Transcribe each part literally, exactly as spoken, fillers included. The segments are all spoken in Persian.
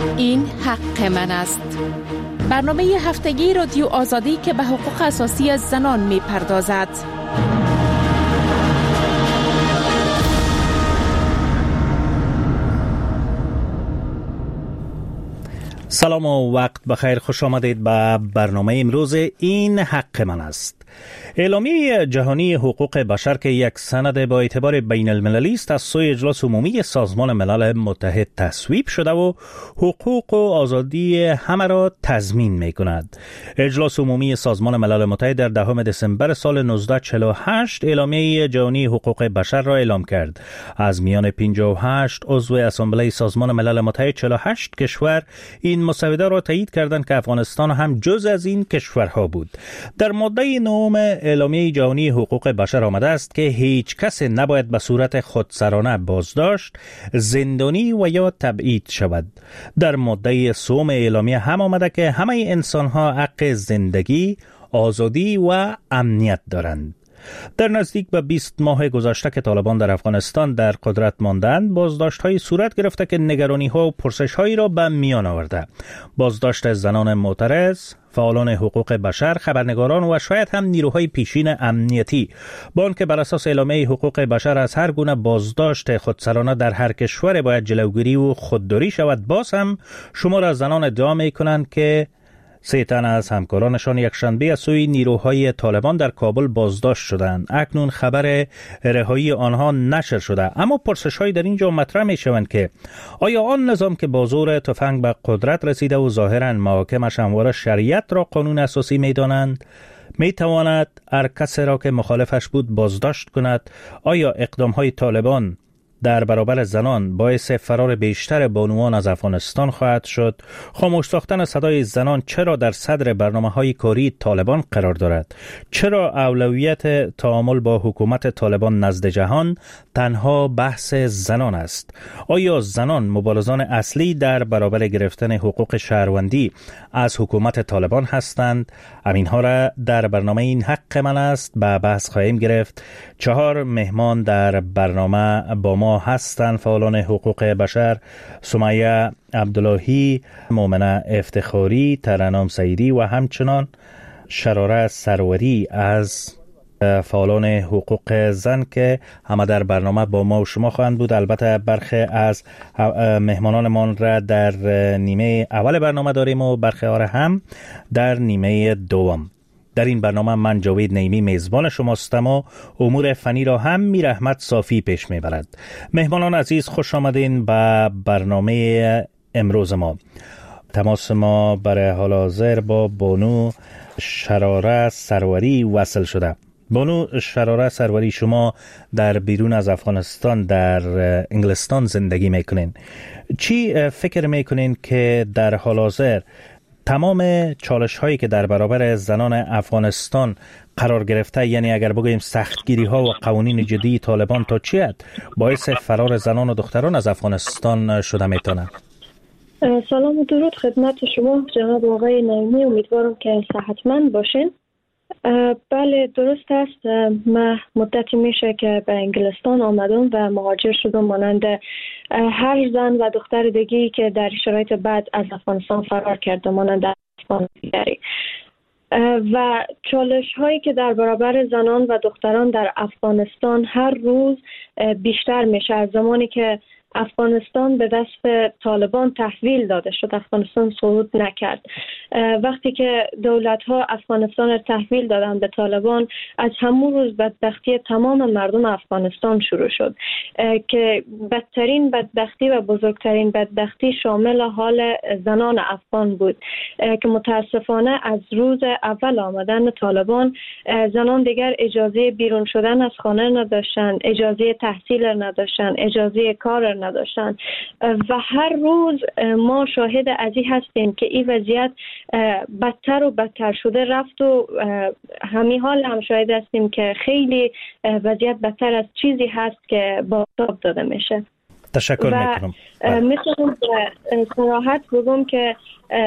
این حق من است. برنامه هفتگی رادیو آزادی که به حقوق اساسی زنان می پردازد. سلام و وقت بخیر، خوش آمدید به برنامه امروز این حق من است. اعلامیه جهانی حقوق بشر که یک سند با اعتبار بین المللی است از سوی اجلاس عمومی سازمان ملل متحد تصویب شده و حقوق و آزادی همه را تضمین می کند. اجلاس عمومی سازمان ملل متحد در دهم دسامبر سال نوزده چهل و هشت اعلامیه جهانی حقوق بشر را اعلام کرد. از میان پنجاه و هشت عضو اسامبله سازمان ملل متحد چهل و هشت کشور این مسوده را تایید کردند که افغانستان هم جز از این کشورها بود. در ماده نهم اعلامیه جهانی حقوق بشر آمده است که هیچ کس نباید به صورت خودسرانه بازداشت، زندانی و یا تبعید شود. در ماده سوم اعلامیه هم آمده که همه انسان‌ها حق زندگی، آزادی و امنیت دارند. در نزدیک به بیست ماه گذشته که طالبان در افغانستان در قدرت ماندند، بازداشت‌های صورت گرفته که نگرانی‌ها و پرسش‌هایی را به میان آورده. بازداشت زنان معترض، فعالان حقوق بشر، خبرنگاران و شاید هم نیروهای پیشین امنیتی، با آنکه بر اساس اعلامیه حقوق بشر از هر گونه بازداشت خودسرانه در هر کشور باید جلوگیری و خودداری شود، باز هم شمار از زنان ادعا می‌کنند که سه تن از همکارانشان یک شنبه از سوی نیروهای طالبان در کابل بازداشت شدند. اکنون خبر رهایی آنها نشر شده، اما پرسش‌هایی در اینجا مطرح می‌شوند که آیا آن نظام که با زور تفنگ به قدرت رسیده و ظاهراً محاکمش همواره شریعت را قانون اساسی می‌دانند، می‌تواند هر کسی را که مخالفش بود بازداشت کند؟ آیا اقدام‌های طالبان در برابر زنان باعث فرار بیشتر بانوان از افغانستان خواهد شد؟ خاموش ساختن صدای زنان چرا در صدر برنامه‌های کاری طالبان قرار دارد؟ چرا اولویت تعامل با حکومت طالبان نزد جهان تنها بحث زنان است؟ آیا زنان مبارزان اصلی در برابر گرفتن حقوق شهروندی از حکومت طالبان هستند؟ همینها را در برنامه این حق من است به بحث خواهیم گرفت. چهار مهمان در برنامه با ما هستند: فعالان حقوق بشر سمیه عبداللهی، مومنه افتخاری، ترنم سعیدی و همچنان شراره سروری از فعالان حقوق زن که همه در برنامه با ما و شما خواهند بود. البته برخی از مهمانانمان را در نیمه اول برنامه داریم و برخی ها را هم در نیمه دوم. در این برنامه من جاوید نیمی میزبان شماستم و امور فنی را هم میر احمد صافی پیش میبرد. مهمانان عزیز، خوش آمدین به برنامه امروز ما. تماس ما برای حال حاضر با بانو شراره سروری وصل شده. بانو شراره سروری، شما در بیرون از افغانستان در انگلستان زندگی میکنین. چی فکر میکنین که در حال حاضر تمام چالش هایی که در برابر زنان افغانستان قرار گرفته، یعنی اگر بگوییم سختگیری ها و قوانین جدی طالبان تا چی حد باعث فرار زنان و دختران از افغانستان شده میتونه؟ سلام و درود خدمت شما جناب آقای نعیمی، امیدوارم که صحتمند باشین. بله درست است، من مدتی میشه که به انگلستان آمدم و مهاجر شدم مانند هر زن و دختر دیگری که در شرایط بد از افغانستان فرار کرده مانند افغان دیگری. و چالش هایی که در برابر زنان و دختران در افغانستان هر روز بیشتر میشه. از زمانی که افغانستان به دست طالبان تحویل داده شد، افغانستان صعود نکرد. وقتی که دولت ها افغانستان را تحویل دادن به طالبان، از همون روز بدبختی تمام مردم افغانستان شروع شد که بدترین بدبختی و بزرگترین بدبختی شامل حال زنان افغان بود که متاسفانه از روز اول آمدن طالبان زنان دیگر اجازه بیرون شدن از خانه نداشتن، اجازه تحصیل نداشتن، اجازه کار نداشتن و هر روز ما شاهد ازی هستیم که این وضعیت بدتر و بدتر شده رفت و همین حال هم شاهد هستیم که خیلی وضعیت بدتر از چیزی هست که بازتاب داده میشه. تشکر میکنم. میتونم صراحت بگم که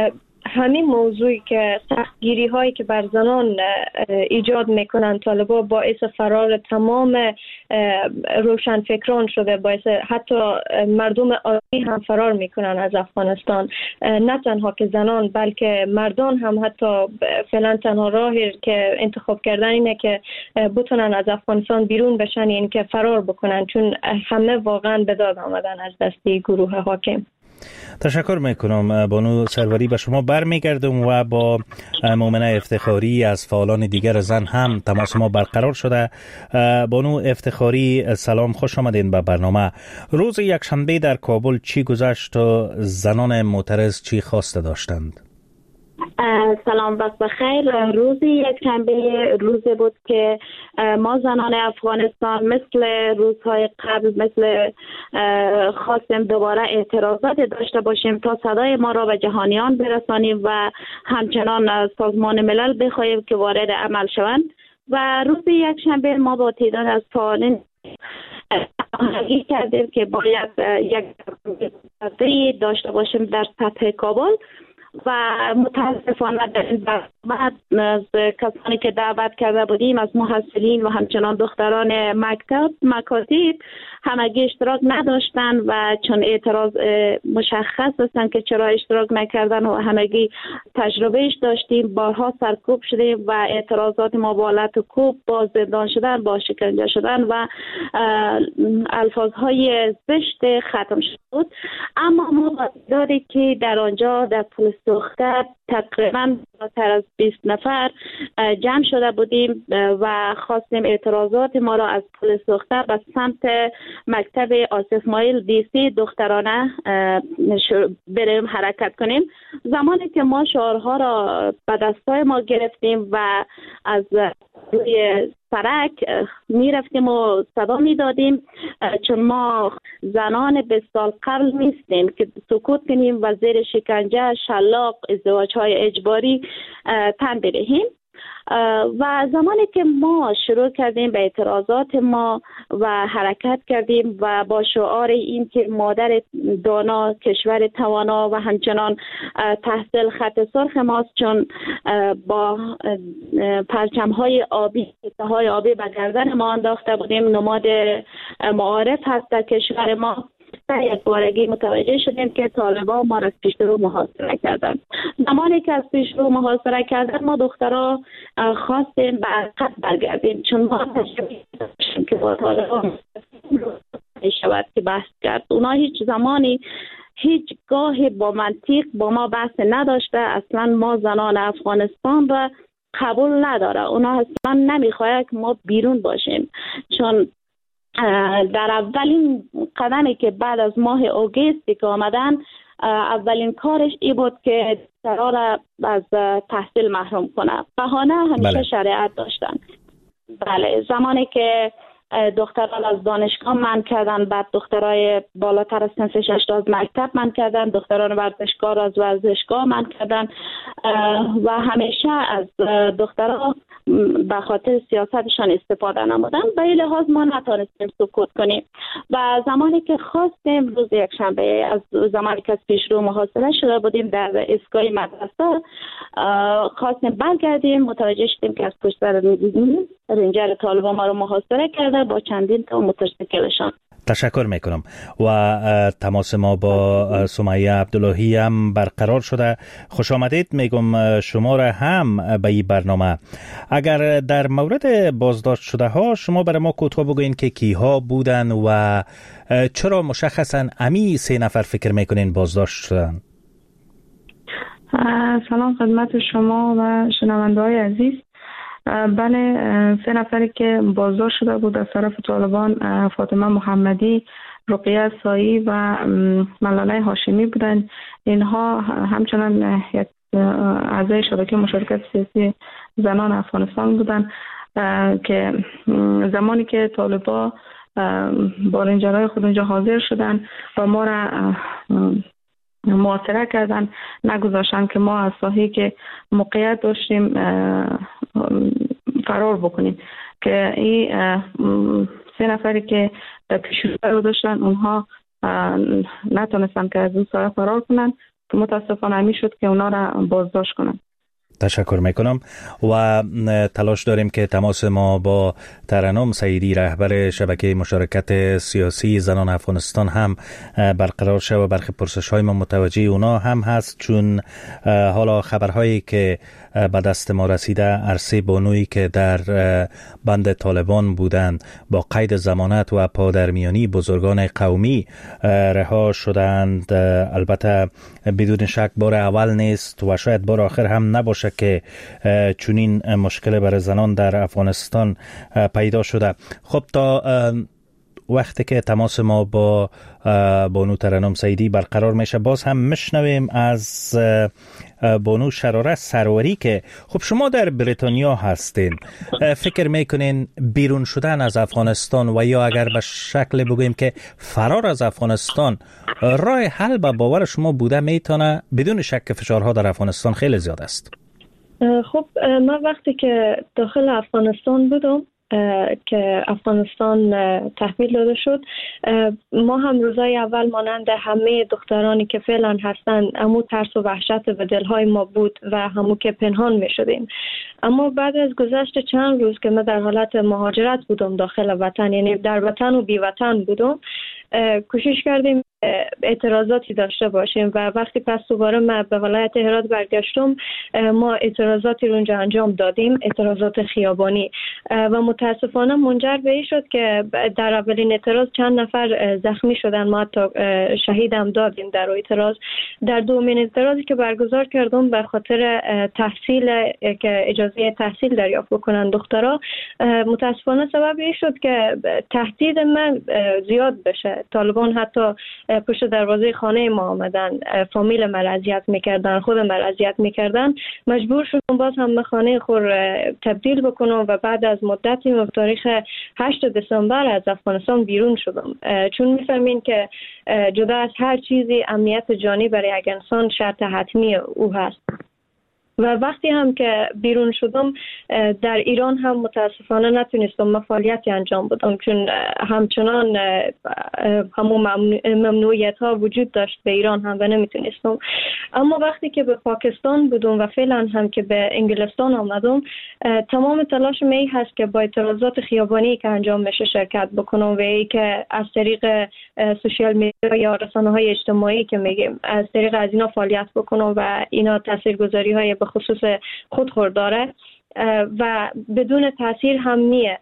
همین موضوعی که سختگیری هایی که بر زنان ایجاد میکنن طالبان باعث فرار تمام روشنفکران شده، باعث حتی مردم عادی هم فرار میکنن از افغانستان. نه تنها که زنان بلکه مردان هم حتی فعلا تنها راهی که انتخاب کردن اینه که بتونن از افغانستان بیرون بشن، این که فرار بکنن، چون همه واقعا به داد آمدن از دستی گروه حاکم. تشکر میکنم بانو سروری. به شما برمیگردم و با مومنه افتخاری از فعالان دیگر زن هم تماس ما برقرار شده. بانو افتخاری سلام، خوش آمدین به برنامه. روز یکشنبه در کابل چی گذشت و زنان معترض چی خواسته داشتند؟ سلام، وقت بخیر. روز یکشنبه روزی بود که ما زنان افغانستان مثل روزهای قبل مثل خواستیم دوباره اعتراضات داشته باشیم تا صدای ما را به جهانیان برسانیم و همچنان سازمان ملل بخواهیم که وارد عمل شوند. و روز یکشنبه ما با تعداد از فعالین هماهنگی کردیم که باید یک داشته باشیم در سطح کابل و متاسفانه در این بعد از کسانی که دعوت کرده بودیم از محصلین و همچنان دختران مکتب مکاتب همگی اشتراک نداشتن و چون اعتراض مشخص هستن که چرا اشتراک نکردن و همگی تجربهش داشتیم، بارها سرکوب شدیم و اعتراضات ما با لط و کوب، با زندان شدن، با شکنجه شدن و الفاظهای زشت ختم شد. اما ما با تعدادی که در آنجا در پلیس دختر تقریبا بالاتر از بیست نفر جمع شده بودیم و خواستیم اعتراضات ما را از پلیس دختر به سمت مکتب آصف مایل دی سی دخترانه بریم حرکت کنیم. زمانی که ما شعارها را به دستای ما گرفتیم و از روی سرک می رفتیم و صدا می دادیم، چون ما زنان بیست سال قبل نیستیم که سکوت کنیم و زیر شکنجه، شلاق، ازدواج های اجباری تن بدهیم. و زمانی که ما شروع کردیم به اعتراضات ما و حرکت کردیم و با شعار این که مادر دانا کشور توانا و همچنان تحصیل خط سرخ ماست، چون با پرچم های آبی های آبی به گردن ما انداخته بودیم، نماد معارف هست در کشور ما. در یک بارگی متوجه شدیم که طالبان ما را از پیش رو محاصره کردن. زمانی که از پیش رو محاصره کردن ما دخترها خواستیم به عقب برگردیم، چون ما تشبیه داشتیم که با طالبان شود که بحث کرد. اونا هیچ زمانی هیچ گاهی با منطق با ما بحث نداشته. اصلا ما زنان افغانستان را قبول نداره. اونا اصلا نمیخواد که ما بیرون باشیم، چون در اولین قدمی که بعد از ماه اوگستی که آمدن اولین کارش ای بود که دخترها را از تحصیل محروم کنه. بهانه همیشه بله. شریعت داشتن. بله، زمانی که دختران از دانشگاه من کردن، بعد دخترای بالاتر از سن شش از مکتب من کردن، دختران ورزشکار از ورزشگاه من کردن و همیشه از دخترها به خاطر سیاستشان استفاده نمودن. به این لحاظ ما نتونستیم سکوت کنیم و زمانی که خواستیم روز یکشنبه، از زمانی که از پیش رو محاصره شده بودیم در ایستگاه مدرسه، خواستیم برگردیم، متوجه شدیم که از پشت سر رنجر طالبان ما رو محاصره کرده با چندین تا موتورسیکلشان. تشکر میکنم و تماس ما با سمیه عبداللهی هم برقرار شده. خوش آمدید میگم شما را هم به این برنامه. اگر در مورد بازداشت شده ها شما برای ما کوتاه بگوین که کیها بودن و چرا مشخصا امی سه نفر فکر میکنین بازداشت شدن؟ سلام خدمت شما و شنونده های عزیز. بله، سه نفری که بازداشت شده بود از طرف طالبان فاطمه محمدی، رقیه سایی و ملاله هاشمی بودند. اینها همچنان یک اعضای شبکه مشارکت سیاسی زنان افغانستان بودند که زمانی که طالبان با رنجرهای خود اینجا حاضر شدند و ما را محاصره کردن، نگذاشتن که ما از ساحه‌ای که موقعیت داشتیم فرار بکنیم. که این سه نفری که پیشرو رو داشتن اونها نتونستن که از اون ساحه فرار کنن متاسفانه میشد که اونا را بازداشت کنن. تشکر میکنم و تلاش داریم که تماس ما با ترنم سعیدی رهبر شبکه مشارکت سیاسی زنان افغانستان هم برقرار شد و برخی پرسش های ما متوجه اونا هم هست، چون حالا خبرهایی که به دست ما رسیده عرصه بانویی که در بند طالبان بودند با قید ضمانت و پادرمیانی بزرگان قومی رها شدند، البته بدون شک بار اول نیست و شاید بار آخر هم نباشه که چنین مشکل برای زنان در افغانستان پیدا شده. خب تا وقتی که تماس ما با بانو ترنم سعیدی برقرار میشه باز هم مشنویم از بانو شراره سروری که خب شما در بریتانیا هستین، فکر میکنین بیرون شدن از افغانستان و یا اگر به شکل بگوییم که فرار از افغانستان راه حل به باور شما بوده میتونه؟ بدون شک فشارها در افغانستان خیلی زیاد است. خب من وقتی که داخل افغانستان بودم که افغانستان تحویل داده شد، ما هم روزای اول مانند همه دخترانی که فعلا هستند امو ترس و وحشت به دلهای ما بود و همو که پنهان می شدیم. اما بعد از گذشت چند روز که ما در حالت مهاجرت بودم داخل وطن، یعنی در وطن و بی وطن بودم، کوشش کردیم اعتراضاتی داشته باشیم و وقتی پس دوباره من به ولایت هرات برگشتم ما اعتراضاتی رو اونجا انجام دادیم، اعتراضات خیابانی، و متاسفانه منجر به این شد که در اولین اعتراض چند نفر زخمی شدن، ما حتی شهید هم دادیم در اعتراض. در دومین اعتراضی که برگزار کردم به خاطر تحصیل که اجازه تحصیل دریافت بکنن دخترها، متاسفانه سبب این شد که تهدید من زیاد بشه. طالبان حتی پشت دروازه خانه ما آمدن، فامیل من اذیت میکردن، خود من اذیت میکردن. مجبور شدم باز هم خانه خور تبدیل بکنم و بعد از مدتی و تاریخ هشت دسامبر از افغانستان بیرون شدم، چون میفهمین که جدا از هر چیزی امنیت جانی برای یک انسان شرط حتمی او هست. و وقتی هم که بیرون شدم در ایران هم متاسفانه نتونستم فعالیتی انجام بدم، چون همچنان همون ممنوعیت ها وجود داشت به ایران هم و نمیتونستم. اما وقتی که به پاکستان بودم و فعلا هم که به انگلستان آمدم، تمام تلاش می هست که با اعتراضات خیابانی که انجام میشه شرکت بکنم و ای که از طریق سوشیال میدیا یا رسانه های اجتماعی که میگیم از طریق از اینا فعالیت بکنم و اینا تاثیرگذاری های به خصوص خودخور داره و بدون تاثیر هم نیه.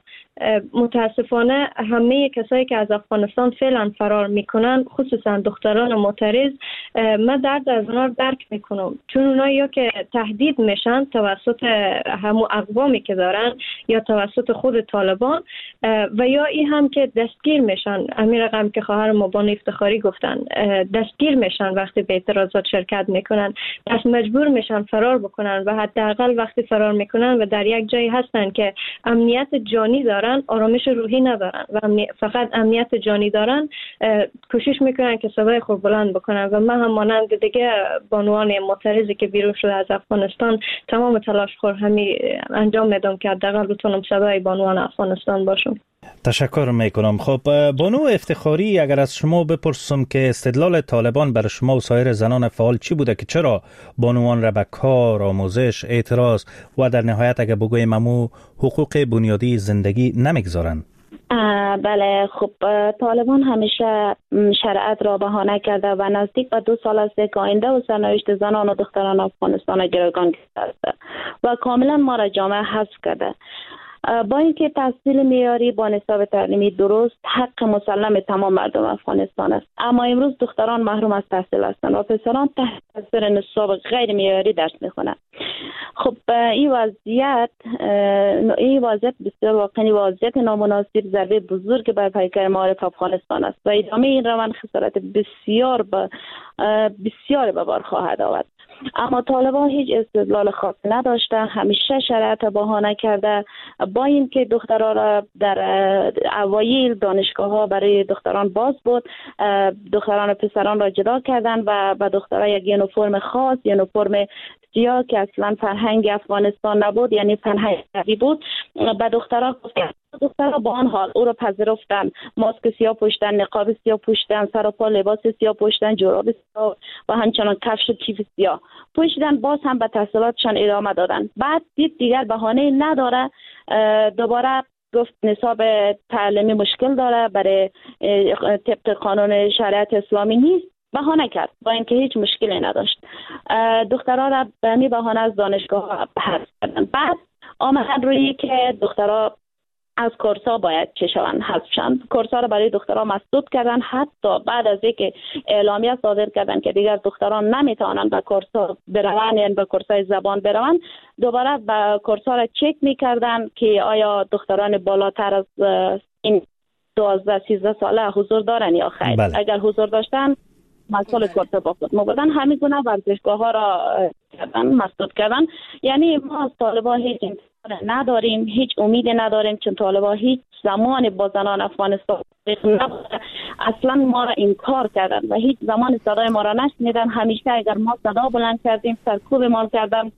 متاسفانه همه کسایی که از افغانستان فعلا فرار میکنن، خصوصا دختران معترض، من درد از اونا درک میکنم، چون اونا یا که تهدید میشن توسط همو اقوامی که دارن یا توسط خود طالبان و یا این هم که دستگیر میشن. همین رقم که خواهر ما بانو افتخاری گفتن، دستگیر میشن وقتی به اعتراضات شرکت میکنن، پس مجبور میشن فرار بکنن و حداقل وقتی فرار میکنن و در یک جایی هستن که امنیت جانی دارن، آرامش روحی ندارن و فقط امنیت جانی دارن، کوشش میکنن که صدای خود بلند بکنن. و من هم مانند دیگه بانوان معترضی که بیرون شده از افغانستان تمام تلاش خور همی انجام میدم که حداقل بتونم صدای بانوان افغانستان باشم. تشکر میکنم. خب بانو افتخاری، اگر از شما بپرسم که استدلال طالبان برای شما و سایر زنان فعال چی بوده که چرا بانوان را به کار، آموزش، اعتراض و در نهایت اگر بگویم امو حقوق بنیادی زندگی نمیگذارن؟ بله، خب طالبان همیشه شرایط را بهانه کرده و نزدیک به دو سال است که آینده و سرنوشت زنان و دختران افغانستان را گروگان کرده و کاملا ما را جامعه حذف کرده. با اینکه تحصیل معیاری با نصاب تعلیمی درست حق مسلم تمام مردم افغانستان است، اما امروز دختران محروم از تحصیل هستند و پسران تحت تاثیر نصاب غیر معیاری درس میخوانند. خب این وضعیت این وضعیت بسیار واقعی وضعیت نامناسب ضربه بزرگ بر پیکر معارف افغانستان است و ادامه این روند خسارت بسیار با بسیار به بار خواهد آورد. اما طالبان هیچ استدلال خاصی نداشته، همیشه شرایط بهانه کرده. با اینکه دخترها را در اوایل دانشگاه ها برای دختران باز بود، دختران و پسران را جدا کردن و به دخترها یک یونیفرم خاص، یونیفرم سیا که اصلا فرهنگ افغانستان نبود، یعنی فرهنگ غربی بود، به دخترها گفتن. دخترها با آن حال او را پذیرفتن، ماسک سیاه پوشیدن، نقاب سیاه پوشیدن، سر و پا لباس سیاه پوشیدن، جوراب سیاه و همچنان کفش و کیف سیاه پوشیدن. باز هم به تحصیلاتشان ادامه دادن. بعد دید دیگر بهانه نداره، دوباره گفت نصاب تعلیمی مشکل داره، برای طبق قانون شریعت اسلامی نیست، بهانه کرد با اینکه هیچ مشکلی نداشت. دخترها را به همین بهانه از دانشگاه حذف کردن. بعد آمدن روی که دخترها از کورسا باید چه شوند، حذف شوند. کورسا را برای دخترها مسدود کردن، حتی بعد از اینکه اعلامیه صادر کردن که دیگر دختران نمیتوانند به کورسا بروند، یعنی به کورسای زبان بروند، دوباره به کورسا را چک میکردن که آیا دختران بالاتر از این دوازده سیزده ساله حضور دارن یا خیر. بله. اگر حضور داشتن مسئول کورسا با خود مبردن. همین گونه ورزشگاه ها را کردن، مسدود کردن. یعنی ما از طالبان هیچ نداریم، هیچ امیدی نداریم، چون طالبان هیچ زمانی با زنان افغانستان نبوده، اصلا ما را انکار کردن و هیچ زمان صدای ما را نشنیدن. همیشه اگر ما صدا بلند کردیم، سرکوب ما کردن،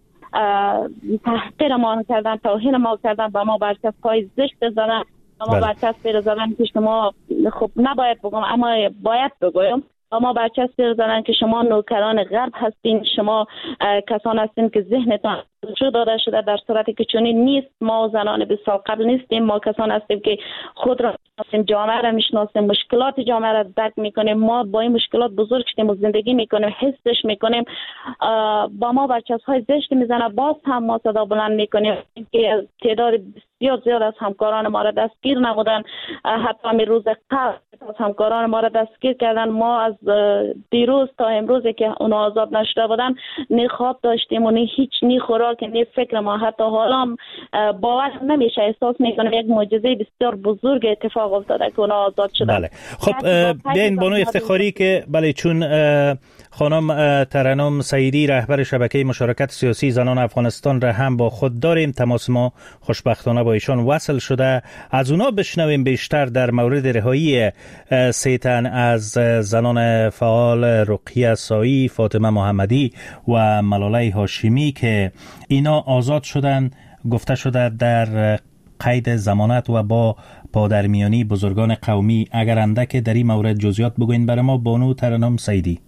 تحقیر ما کردن، توهین ما کردن، با ما برچسب های زشت زدن، با ما برچسب زدن که شما خب نباید بگم اما باید بگویم، اما برچسب زدن که شما نوکران غرب هستین، شما کسان هستین که ذهنتان شو داده شده، در صورتی که چنین نیست. ما زنان بسیار قبل نیستیم، ما کسان هستیم که خود را میشناسیم، جامعه را میشناسیم، مشکلات جامعه را درک میکنیم. ما با این مشکلات بزرگ شدیم و زندگی میکنیم، حسش میکنیم. با ما برچسب های زشت میزنه، باز هم ما صدا بلند میکنیم که تعداد بسیار زیاد از همکاران ما را دستگیر نمودن. حتی می روز قبل از همکاران ما را دستگیر کردن. ما از دیروز تا امروز که اونا آزاد نشده بودن، نه خواب داشتیم و نه هیچ نی خوراک، نه فکر ما. حتی حالا باور نمیشه، احساس میکنم یک معجزه بسیار بزرگ اتفاق افتاده که اونا آزاد شدن. بله. خب بیاین بانو افتخاری که بله، چون خانم ترنم سعیدی رهبر شبکه مشارکت سیاسی زنان افغانستان را هم با خود داریم، تماس ما خوشبختانه با ایشان وصل شده. از اونا بشنویم بیشتر در مورد رهایی سه تن از زنان فعال رقیه سایی، فاطمه محمدی و ملاله هاشمی که اینا آزاد شدن. گفته شده در قید ضمانت و با پادرمیانی بزرگان قومی. اگر اندک در این مورد جزئیات بگوین برای ما بانو ترنم سعیدی.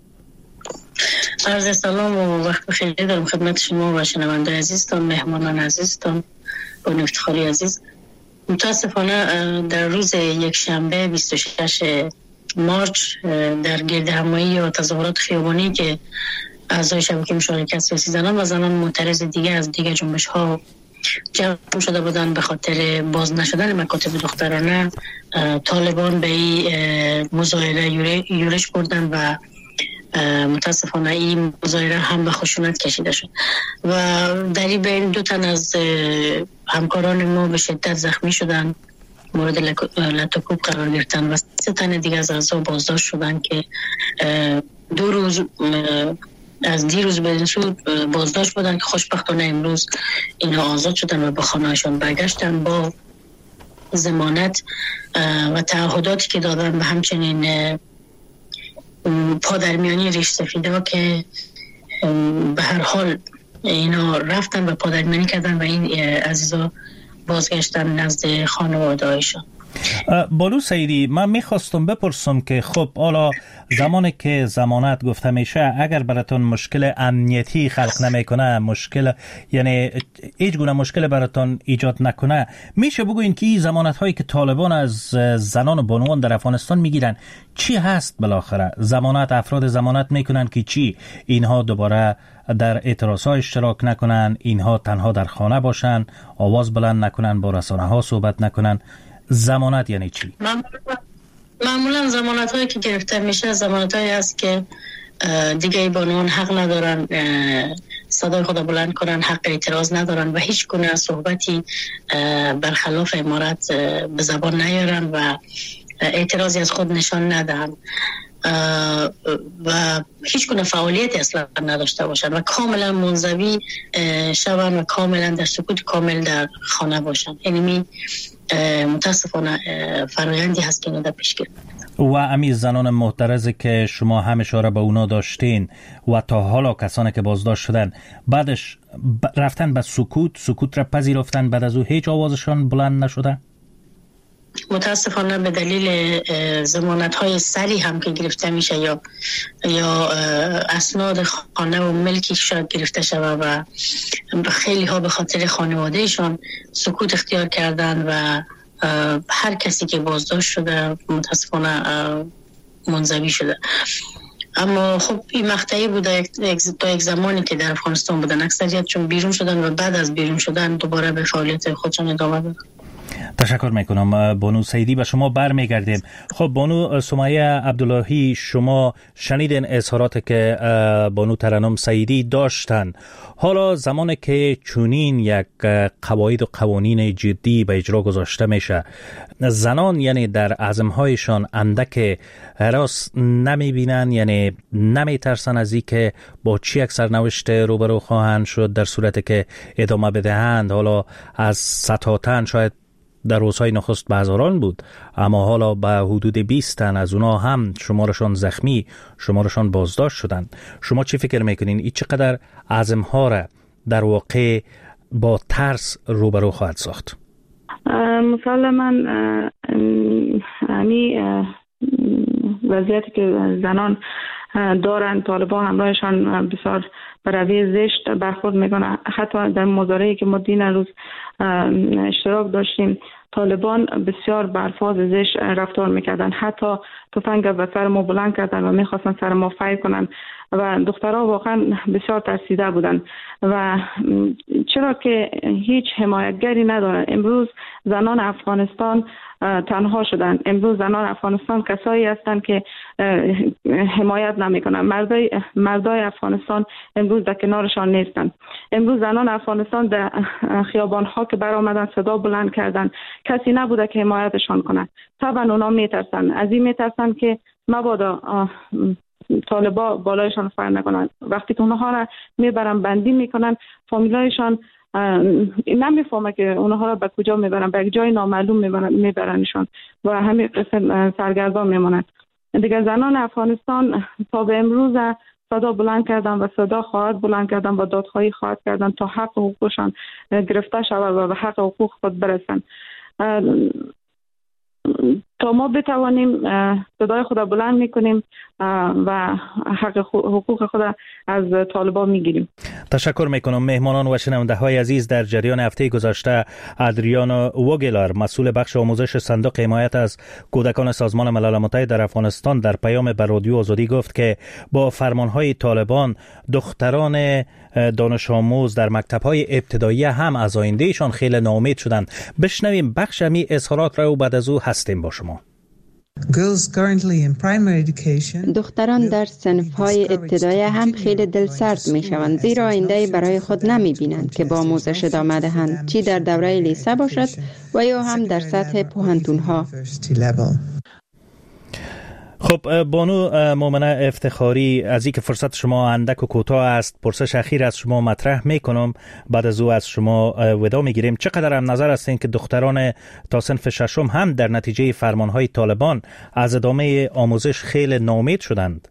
عرض سلام و وقت بخیر دارم خدمت شما و شنونده عزیزتان، مهمانان عزیزتان، بانو افتخاری عزیز. متاسفانه در روز یک شنبه بیست و شش مارچ در گرد همایی و تظاهرات خیابانی که اعضای شبکه مشارکت سیاسی زنان و زنان معترض دیگه از دیگه جنبش ها جمع شده بودن به خاطر باز نشدن مکاتب دخترانه، طالبان به این مظاهره یورش بردن و متاسفانه این مظاهره هم به خشونت کشیده شد و در این بین دو تن از همکاران ما به شدت زخمی شدن، مورد لطکوب قرار گرفتن و سه تن دیگه از اعضا بازداشت شدن که دو روز از دیروز به این سو بازداشت بودن که خوشبختانه امروز اینها آزاد شدن و به خانه‌شان برگشتن با ضمانت و تعهداتی که دادن و همچنین پادرمیانی ریش سفیده که به هر حال اینا رفتن و پادرمیانی کردن و این عزیزا بازگشتن نزد خانواده هایشان. بانو سعیدی، من میخواستم بپرسم که خب حالا زمانی که ضمانت گفته میشه، اگر براتون مشکل امنیتی خلق نمیکنه، مشکل یعنی هیچ گونه مشکل براتون ایجاد نکنه، میشه بگوین که این ضمانت هایی که طالبان از زنان و بانوان در افغانستان میگیرن چی هست؟ بالاخره ضمانت، افراد ضمانت میکنن که چی؟ اینها دوباره در اعتراض ها اشتراک نکنن، اینها تنها در خانه باشن، آواز بلند نکنن، با رسانه ها صحبت نکنن. ضمانت یعنی چی؟ معمولا ضمانت هایی که گرفته میشه ضمانت هایی هست که دیگه بانوان حق ندارن صدای خود بلند کنن، حق اعتراض ندارن و هیچ گونه صحبتی برخلاف امارت به زبان نیارن و اعتراضی از خود نشان ندهن و هیچ گونه فعالیتی اصلا نداشته باشن و کاملا منزوی شون و کاملا در سکوت کامل در خانه باشن. یعنی متاسفانه فرآیندی هست که نده پیش گرفت. و امی زنان محترزی که شما هم اشاره به اونا داشتین و تا حالا کسانی که بازداشت شدن بعدش رفتن به سکوت سکوت را پذیرفتن، بعد از او هیچ آوازشان بلند نشده؟ متاسفانه به دلیل ضمانت های سری هم که گرفته میشه یا یا اسناد خانه و ملکی شاید گرفته شده و خیلی ها به خاطر خانوادهشان سکوت اختیار کردن و هر کسی که بازداشت شده متاسفانه منزوی شده. اما خب این مقطعی بوده تا یک زمانی که در افغانستان بودن، اکثریت چون بیرون شدن و بعد از بیرون شدن دوباره به فعالیت خودشان ادامه دادن. تشکر میکنم. بانو سعیدی به شما برمیگردیم. خب بانو سمیه عبداللهی، شما شنیدین اظهارات که بانو ترنم سعیدی داشتن. حالا زمانی که چونین یک قواعد و قوانین جدی به اجرا گذاشته میشه، زنان یعنی در عزمهایشان اندک هراس نمیبینن، یعنی نمیترسن از این که با چی یک سرنوشت روبرو خواهند شد در صورتی که ادامه بدهند. حالا از ستاتن شاید در روزهای نخست به هزاران بود، اما حالا به حدود بیست تن از اونا هم شمارشان زخمی، شمارشان بازداشت شدن. شما چی فکر میکنین این چقدر عزمها را در واقع با ترس روبرو خواهد ساخت؟ مسلماً یعنی وضعیتی که زنان دارن، طالبان همراهشان بسیار به روی زشت برخورد میکنه. حتی در مظاهره‌ای که ما دین روز اشتراک داشتیم، طالبان بسیار به الفاظ زشت رفتار میکردن، حتی تفنگ به سر ما بلند کردن و میخواستن سر ما فیر کنن و دخترها واقعا بسیار ترسیده بودن و چرا که هیچ حمایتگری ندارن. امروز زنان افغانستان تنها شدن. امروز زنان افغانستان کسایی هستند که حمایت نمیکنن. مردای مردای افغانستان امروز در کنارشان نیستند. امروز زنان افغانستان در خیابان ها که برآمدن صدا بلند کردن، کسی نبوده که حمایتشان کنه. طبعا اونا میترسن، از این میترسن که مبادا طالبا بالایشان فر نکنن. وقتی که اونها را میبرن بندی میکنن، فامیلایشان نمیفهمه که اونها را به کجا میبرن، به یک جای نامعلوم میبرن میبرنشان و همین قسم سرگردان میمونند. دیگه زنان افغانستان تا به امروز صدا بلند کردن و صدا خواهد بلند کردن و دادخواهی خواهد کردن تا حق حقوقشان گرفته شود و به حق حقوق خود برسن. تا ما بتوانیم صدای خود بلند میکنیم و حق حقوق خود از طالبان میگیریم. تشکر میکنم. مهمانان و شنونده های عزیز، در جریان هفته گذشته ادریانا ووگلار، مسئول بخش آموزش صندوق حمایت از کودکان سازمان ملل متحد در افغانستان، در پیام به رادیو آزادی گفت که با فرمانهای طالبان دختران دانش آموز در مکتب‌های ابتدایی هم از آیندهشان خیلی ناامید شدند. بشنویم بخش می اظهارات را و بعد از او هستیم با شما. دختران در صنف‌های ابتدایی هم خیلی دلسرد می‌شوند، زیرا آینده برای خود نمی‌بینند که با آموزش ادامه دهند، چی در دوره لیسه باشد و یا هم در سطح پوهنتون‌ها. خب بانو مومنه افتخاری، از اینکه فرصت شما اندک و کوتاه است، پرسش اخیر از شما مطرح میکنم، بعد از او از شما ودا میگیریم. چقدر هم نظر هستین که دختران تا صنف ششم هم در نتیجه فرمانهای طالبان از ادامه آموزش خیلی ناامید شدند؟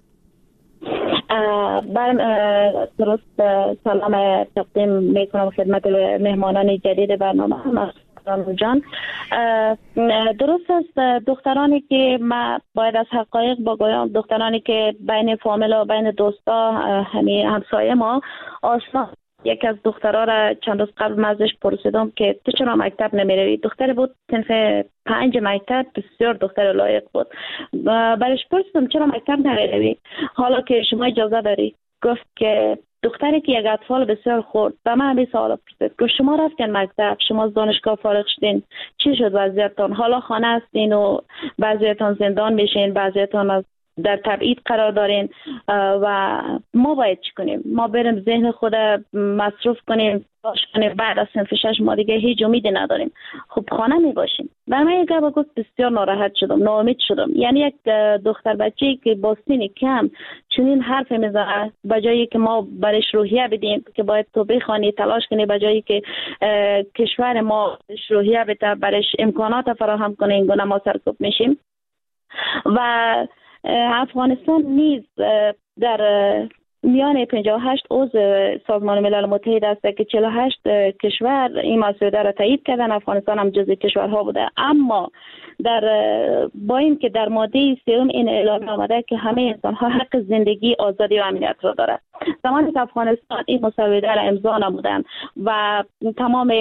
برم درست سلام تقدیم میکنم خدمت مهمانان جدید برنامه هم جان. درست است، دخترانی که ما باید از حقایق بگویم، دخترانی که بین فامیل و بین دوستا همین همسایه ما آشنا، یکی از دخترها را چند روز قبل ازش پرسیدم که تو چرا مکتب نمیروی؟ دختر بود صنف پنج مکتب، بسیار دختر لایق بود. برش پرسیدم چرا مکتب نمیروی حالا که شما اجازه داری؟ گفت که دختری که یک اطفال بسیار خورد به من همین سوال پرسید، گفت شما رفتین مکتب، شما از دانشگاه فارغ شدین، چی شد وضعیتتان؟ حالا خانه هستین و بعضیتان زندان میشین، بعضیتان از در تبعید قرار دارین و ما باید چی کنیم؟ ما بریم ذهن خود مصروف کنیم کنیم بعد از صنف شش ما دیگه هیچ امیدی نداریم. خب خانه می باشیم. و من یک گفت بسیار ناراحت شدم، ناامید شدم. یعنی یک دختر بچه‌ای که با سن کم چنین حرف میزنه، بجایی که ما برش روحیه بدیم که باید تو بخوانی تلاش کنی، بجایی که کشور ما روحیه بده، برش امکانات فراهم کنه، این گونه ما سرکوب میشیم. و افغانستان نیز در میان پنجاه و هشت عضو سازمان ملل متحد است که چهل و هشت کشور این مسئله را تایید کردن. افغانستان هم جزو کشورها بوده، اما در با این که در ماده سوم این اعلامیه آمده که همه انسان ها حق زندگی، آزادی و امنیت را دارد. زمانی که افغانستان این مسوده را امضا نمودند و تمام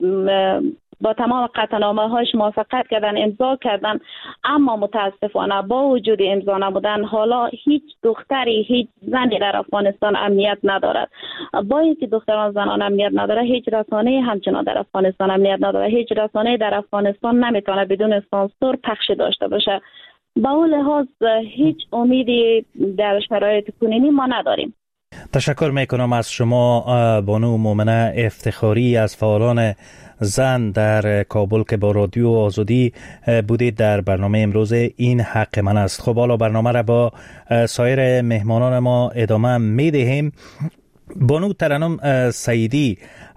با تمام قطعنامه هاش موافقت کردن، امضا کردن، اما متاسفانه با وجود امضا نمودن حالا هیچ دختری، هیچ زنی در افغانستان امنیت ندارد. با اینکه دختران زنان امنیت نداره، هیچ رسانه همچنان در افغانستان امنیت نداره. هیچ رسانه در افغانستان نمیتونه بدون سانسور پخش داشته باشه. با اون لحاظ هیچ امیدی در شرایط کنونی ما نداریم. تشکر میکنم از شما بانو مومنه افتخاری از فعالان زن در کابل که با رادیو آزادی بودید در برنامه امروز این حق من است. خب حالا برنامه را با سایر مهمانان ما ادامه میدهیم. بانو ترنم سعیدی،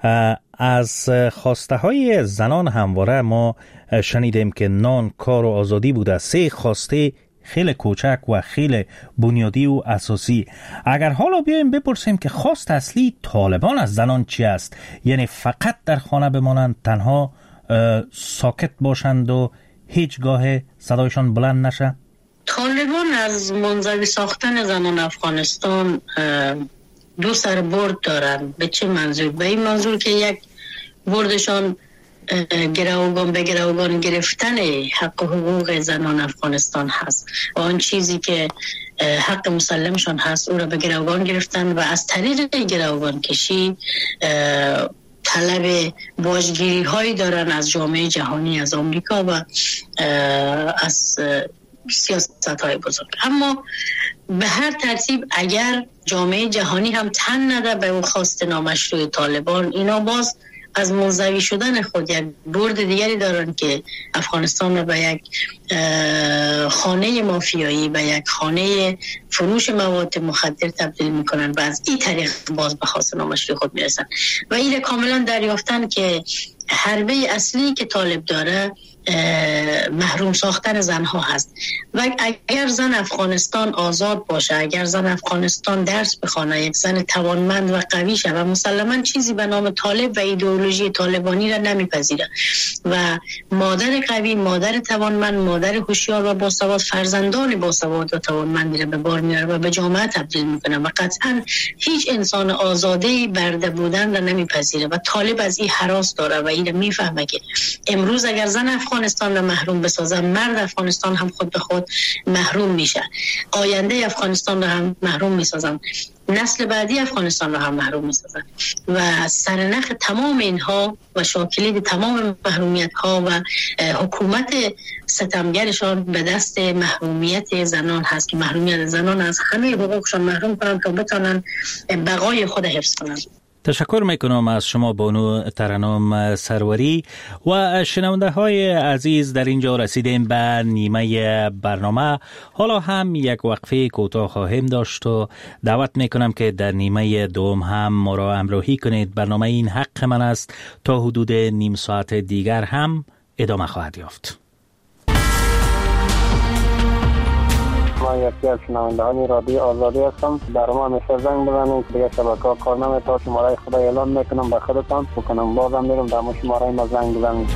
از خواسته های زنان همواره ما شنیدیم که نان، کار و آزادی بوده. سه خواسته خیلی کوچک و خیلی بنیادی و اساسی. اگر حالا بیایم بپرسیم که خواست اصلی طالبان از زنان چی است، یعنی فقط در خانه بمانند، تنها ساکت باشند و هیچگاه صدایشان بلند نشه؟ طالبان از منزوی ساختن زنان افغانستان دو سر برد دارن. به چه منظور؟ به این منظور که یک بردشان گروگان به گروگان گرفتن حق و حقوق زنان افغانستان هست و آن چیزی که حق مسلمشان هست او را به گروگان گرفتن و از طریق گروگان کشی طلب باجگیری هایی دارن از جامعه جهانی، از آمریکا و از سیاست های بزرگ. اما به هر ترتیب اگر جامعه جهانی هم تن نده به اون خواست نامشروع طالبان، اینا باز از منزوی شدن خود یک برد دیگری دارن که افغانستان را به یک خانه مافیایی، به یک خانه فروش مواد مخدر تبدیل میکنن و از این طریق باز به خواست نامشروع خود میرسن و این کاملا دریافتن که حربه اصلی که طالب داره محروم ساختن زنها هست. و اگر زن افغانستان آزاد باشه، اگر زن افغانستان درس بخونه، یک زن توانمند و قوی شه و مسلما چیزی به نام طالب و ایدئولوژی طالبانی را نمیپذیره و مادر قوی، مادر توانمند، مادر هوشیار و باسواد فرزندان باسواد و توانمندی را به بار میاره و به جامعه تبدیل میکنه و قطعا هیچ انسان آزاده‌ای برده بودن را نمیپذیره و طالب از این هراس داره و این میفهمه که امروز اگر زن افغانستان را محروم بسازن، مرد افغانستان هم خود به خود محروم میشه، آینده افغانستان را هم محروم میسازن، نسل بعدی افغانستان را هم محروم میسازن و سرنخ تمام اینها و شاکلید تمام محرومیت ها و حکومت ستمگرشان به دست محرومیت زنان هست که محرومیت زنان از همه حقوقشان محروم کنند تا بتانن بقای خود حفظ کنند. تشکر میکنم از شما بانو ترنم سروری و شنونده های عزیز. در اینجا رسیدیم به نیمه برنامه. حالا هم یک وقفه کوتاه خواهیم داشت و دعوت میکنم که در نیمه دوم هم ما را همراهی کنید. برنامه این حق من است تا حدود نیم ساعت دیگر هم ادامه خواهد یافت. من یکی از شنوندگان رادیو آزادی هستم. برای ما همیشه زنگ بزنید، دیگه شبکه‌ها کار نمی‌کنه. شماره خدا اعلام میکنم به خودتان بکنم، بازم میرم در شماره ما زنگ بزنید.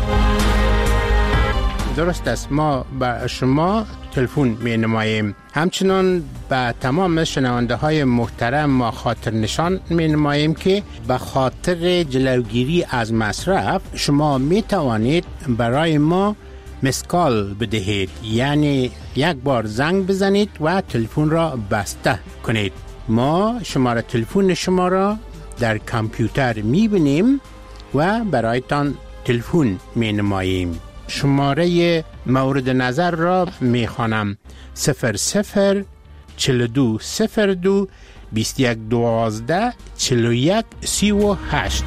درست است، ما به شما تلفن می نماییم. همچنان به تمام شنونده های محترم ما خاطر نشان می نماییم که به خاطر جلوگیری از مصرف شما می توانید برای ما مسکال بدهید، یعنی یک بار زنگ بزنید و تلفن را بسته کنید. ما شماره تلفن شما را در کامپیوتر می بینیم و برایتان تلفن می نماییم. شماره مورد نظر را می خوانم: صفر صفر چهل و دو صفر دو بیست و یک دوازده چهل و یک سی و هشت.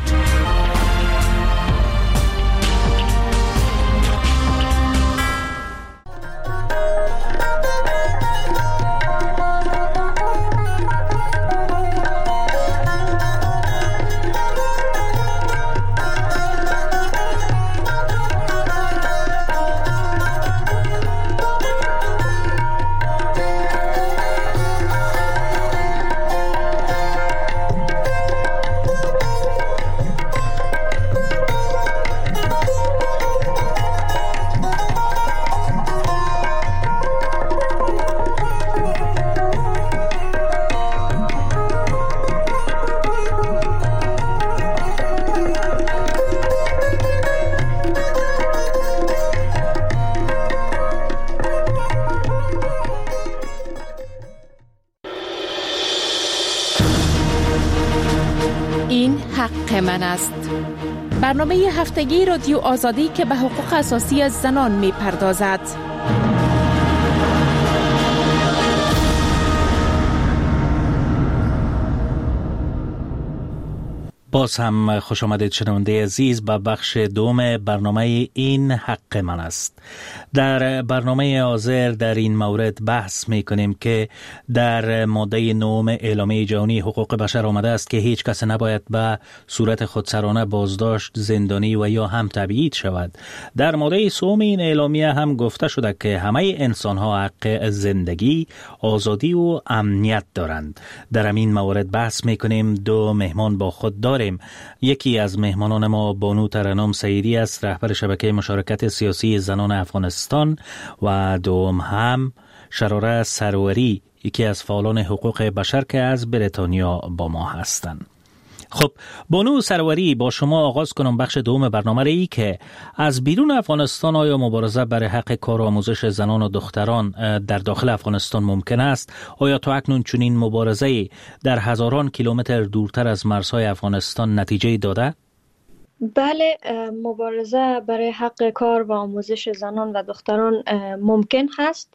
این حق من است. برنامه هفتگی رادیو آزادی که به حقوق اساسی زنان می پردازد. باز هم خوش آمدید شنونده عزیز به بخش دوم برنامه این حق من است. در برنامه حاضر در این مورد بحث می کنیم که در ماده نهم اعلامیه جهانی حقوق بشر آمده است که هیچ کس نباید به صورت خودسرانه بازداشت، زندانی و یا هم تبعید شود. در ماده سوم این اعلامیه هم گفته شده که همه انسان ها حق زندگی، آزادی و امنیت دارند. در همین مورد بحث می کنیم. دو مهمان با خود داریم. یکی از مهمانان ما بانو ترنم سعیدی است، رهبر شبکه مشارکت سیاسی زنان افغانستان، و دوم هم شراره سروری، یکی از فعالان حقوق بشر که از بریتانیا با ما هستند. خب بانو سروری، با شما آغاز کنم بخش دوم برنامه ای که از بیرون افغانستان آیا مبارزه برای حق کار و آموزش زنان و دختران در داخل افغانستان ممکن است؟ آیا تا اکنون چنین مبارزه در هزاران کیلومتر دورتر از مرزهای افغانستان نتیجه داده؟ بله، مبارزه برای حق کار و آموزش زنان و دختران ممکن هست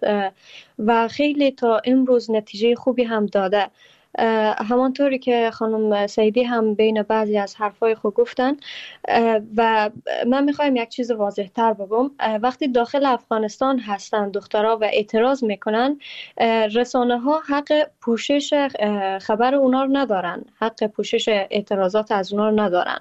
و خیلی تا امروز نتیجه خوبی هم داده. همانطوری که خانم سعیدی هم بین بعضی از حرفای خود گفتن و من میخوایم یک چیز واضح تر بگم. وقتی داخل افغانستان هستن دخترها و اعتراض میکنن، رسانه ها حق پوشش خبر اونا رو ندارن، حق پوشش اعتراضات از اونا رو ندارن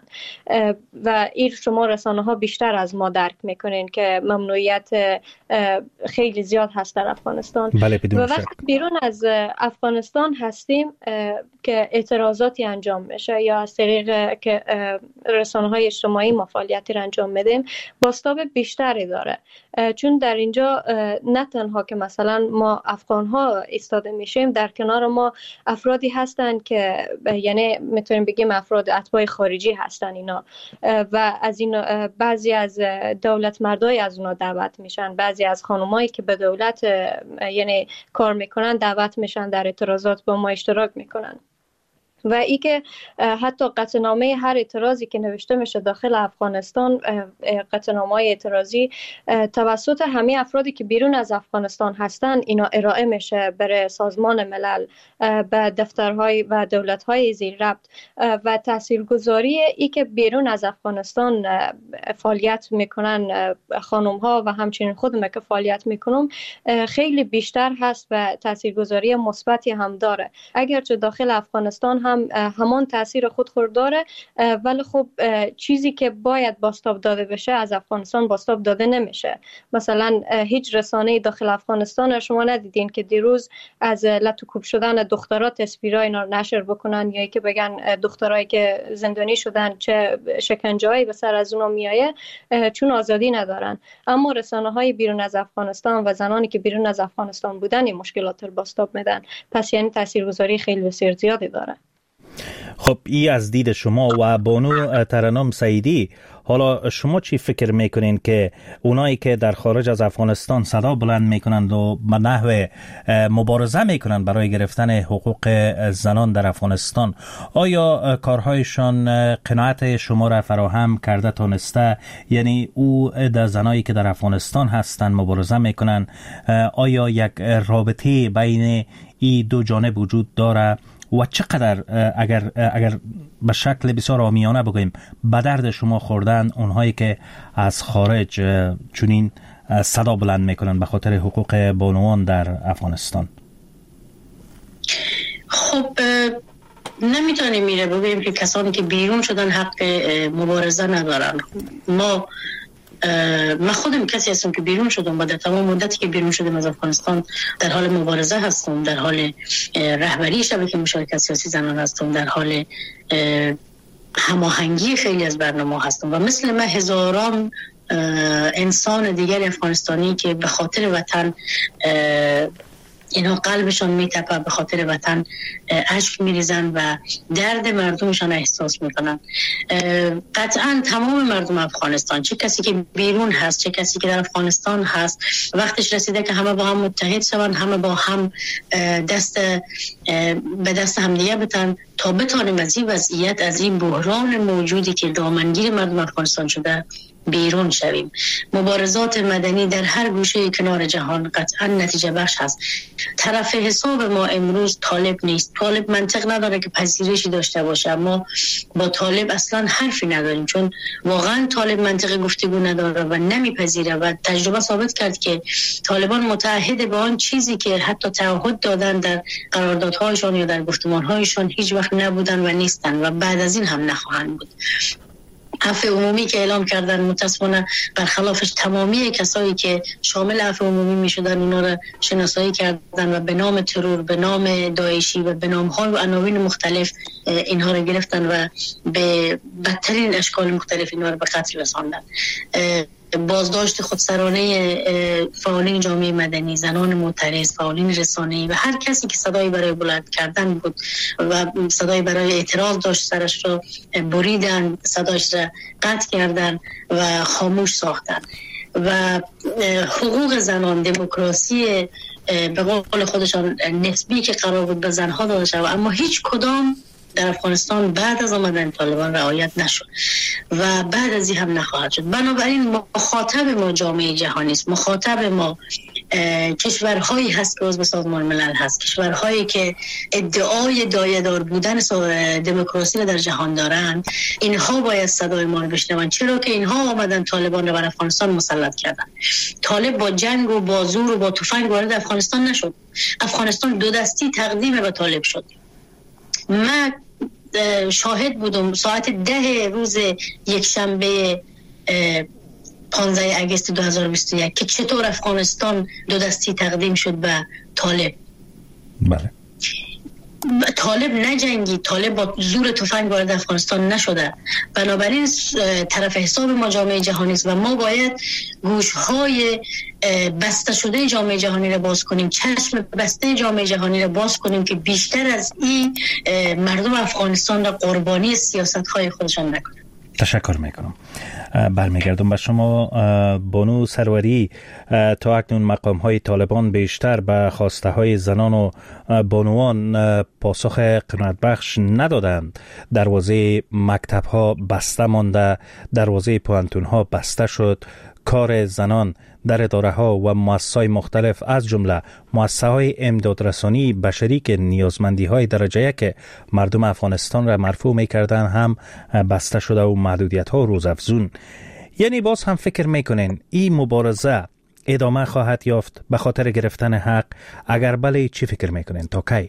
و این شما رسانه ها بیشتر از ما درک میکنین که ممنوعیت خیلی زیاد هست در افغانستان. بله، و وقتی بیرون از افغانستان هستیم که اعتراضاتی انجام میشه یا از طریق که رسانه‌های اجتماعی ما فعالیتی را انجام میدیم، بازتاب بیشتری داره، چون در اینجا نه تنها که مثلا ما افغان‌ها ایستاده میشیم، در کنار ما افرادی هستند که یعنی میتونیم بگیم افراد اتباع خارجی هستن اینا و از این بعضی از دولت مردای از اونا دعوت میشن، بعضی از خانمایی که به دولت یعنی کار میکنن دعوت میشن در اعتراضات با ما اشتراک میکنن. و ای که حتی قطعنامه هر اعتراضی که نوشته میشه داخل افغانستان، قطعنامه اعتراضی توسط همه افرادی که بیرون از افغانستان هستن اینا ارائه میشه برای سازمان ملل، به دفترهای و دولتهای زیر ربط و تاثیرگذاری ای که بیرون از افغانستان فعالیت میکنن خانم ها و همچنین خودم که فعالیت میکنم خیلی بیشتر هست و تاثیرگذاری مثبتی هم داره. اگرچه داخل افغانستان هم همان تاثیر خود خود داره، ولی خب چیزی که باید بازتاب داده بشه از افغانستان بازتاب داده نمیشه. مثلا هیچ رسانه داخل افغانستان شما ندیدین که دیروز از لطوکوب شدن دخترها تصویرای اینا نشر بکنن یا که بگن دخترایی که زندانی شدن چه شکنجه‌ای به سر از اونها میایه چون آزادی ندارن. اما رسانه‌های بیرون از افغانستان و زنانی که بیرون از افغانستان بودن این مشکلات رو بازتاب میدن، پس یعنی تاثیرگذاری خیلی بسیار زیادی داره. خب این از دید شما. و بانو ترنم سعیدی، حالا شما چی فکر میکنین که اونایی که در خارج از افغانستان صدا بلند میکنند و به نحو مبارزه میکنند برای گرفتن حقوق زنان در افغانستان، آیا کارهایشان قناعت شما را فراهم کرده تانسته؟ یعنی او در زنایی که در افغانستان هستند مبارزه میکنند، آیا یک رابطه بین این دو جانب وجود داره و چقدر اگر اگر به شکل بسیار عامیانه بگویم به درد شما خوردن اونهایی که از خارج چنین صدا بلند میکنن به خاطر حقوق بانوان در افغانستان؟ خب نمیتونیم میره بگوییم که کسانی که بیرون شدن حق مبارزه ندارن. ما من خودم کسی هستم که بیرون شدم و در تمام مدتی که بیرون شدم از افغانستان در حال مبارزه هستم، در حال رهبری شبکه مشارکت سیاسی زنان هستم، در حال هماهنگی خیلی از برنامه هستم و مثل من هزاران انسان دیگر افغانستانی که به خاطر وطن اینا قلبشان میتپه، به خاطر وطن اشک میریزن و درد مردمشان احساس میکنن. قطعا تمام مردم افغانستان، چه کسی که بیرون هست چه کسی که در افغانستان هست، وقتش رسیده که همه با هم متحد شوند، همه با هم دست به دست هم دیگه بتن تا بتانیم از این وضعیت، از این بحران موجودی که دامنگیر مردم افغانستان شده بیرون شویم. مبارزات مدنی در هر گوشه کنار جهان قطعا نتیجه بخش هست. طرف حساب ما امروز طالب نیست. طالب منطق نداره که پذیرشی داشته باشه، اما با طالب اصلا حرفی نداریم، چون واقعا طالب منطق گفتگو نداره و نمیپذیره و تجربه ثابت کرد که طالبان متعهد به آن چیزی که حتی تعهد دادن در قراردادهایشان یا در گفتمانهایشان هیچ وقت نبودن و نیستن و بعد از این هم نخواهند بود. عفو عمومی که اعلام کردن متاسفانه برخلافش تمامی کسایی که شامل عفو عمومی می شدن اونا را شناسایی کردن و به نام ترور، به نام داعشی و به نام‌ها و عناوین مختلف اینها را گرفتن و به بدترین اشکال مختلف اینها را به قتل رساندن. بازداشت خودسرانه فعالین جامعه مدنی، زنان معترض، فعالین رسانه‌ای و هر کسی که صدایی برای بلند کردن بود و صدایی برای اعتراض داشت سرش رو بریدن، صداش را قطع کردن و خاموش ساختن. و حقوق زنان، دموکراسی به قول خودشان نسبی که قرار بود به زنها داده شود، اما هیچ کدام در افغانستان بعد از آمدن طالبان رعایت نشد و بعد از این هم نخواهد شد. بنابراین مخاطب ما جامعه جهانی است، مخاطب ما کشورهایی هست که عضو سازمان ملل هست، کشورهایی که ادعای دایه‌دار بودن دموکراسی را در جهان دارند. اینها باید صدای ما رو بشنوند، چرا که اینها آمدن طالبان را بر افغانستان مسلط کردن. طالب با جنگ و با زور و با تفنگ وارد افغانستان نشد. افغانستان دو دستی تقدیم به طالب شد. من شاهد بودم ساعت ده روز یک شنبه پانزده آگوست دو هزار و بیست و یک که چطور افغانستان دو دستی تقدیم شد به طالب. بله. طالب نجنگی، طالب با زور تفنگ وارد افغانستان نشده. بنابراین طرف حساب ما جامعه جهانی است و ما باید گوشهای بسته شده جامعه جهانی را باز کنیم، چشم بسته جامعه جهانی را باز کنیم که بیشتر از این مردم افغانستان را قربانی سیاست‌های خودشان نکنند. تشکر میکنم. برمیگردم به شما بانو سروری. تا اکنون مقام های طالبان بیشتر به خواسته های زنان و بانوان پاسخ قناعت بخش ندادند. دروازه مکتب ها بسته مانده، دروازه پوهنتون ها بسته شد. کار زنان در اداره ها و مؤسسات مختلف از جمله مؤسسه های امدادرسانی بشری که نیازمندی های درجه یک مردم افغانستان را مرفوع می کردن هم بسته شده و محدودیت ها روزافزون. یعنی باز هم فکر میکنین این مبارزه ادامه خواهد یافت به خاطر گرفتن حق؟ اگر بله چی فکر میکنین تا کی؟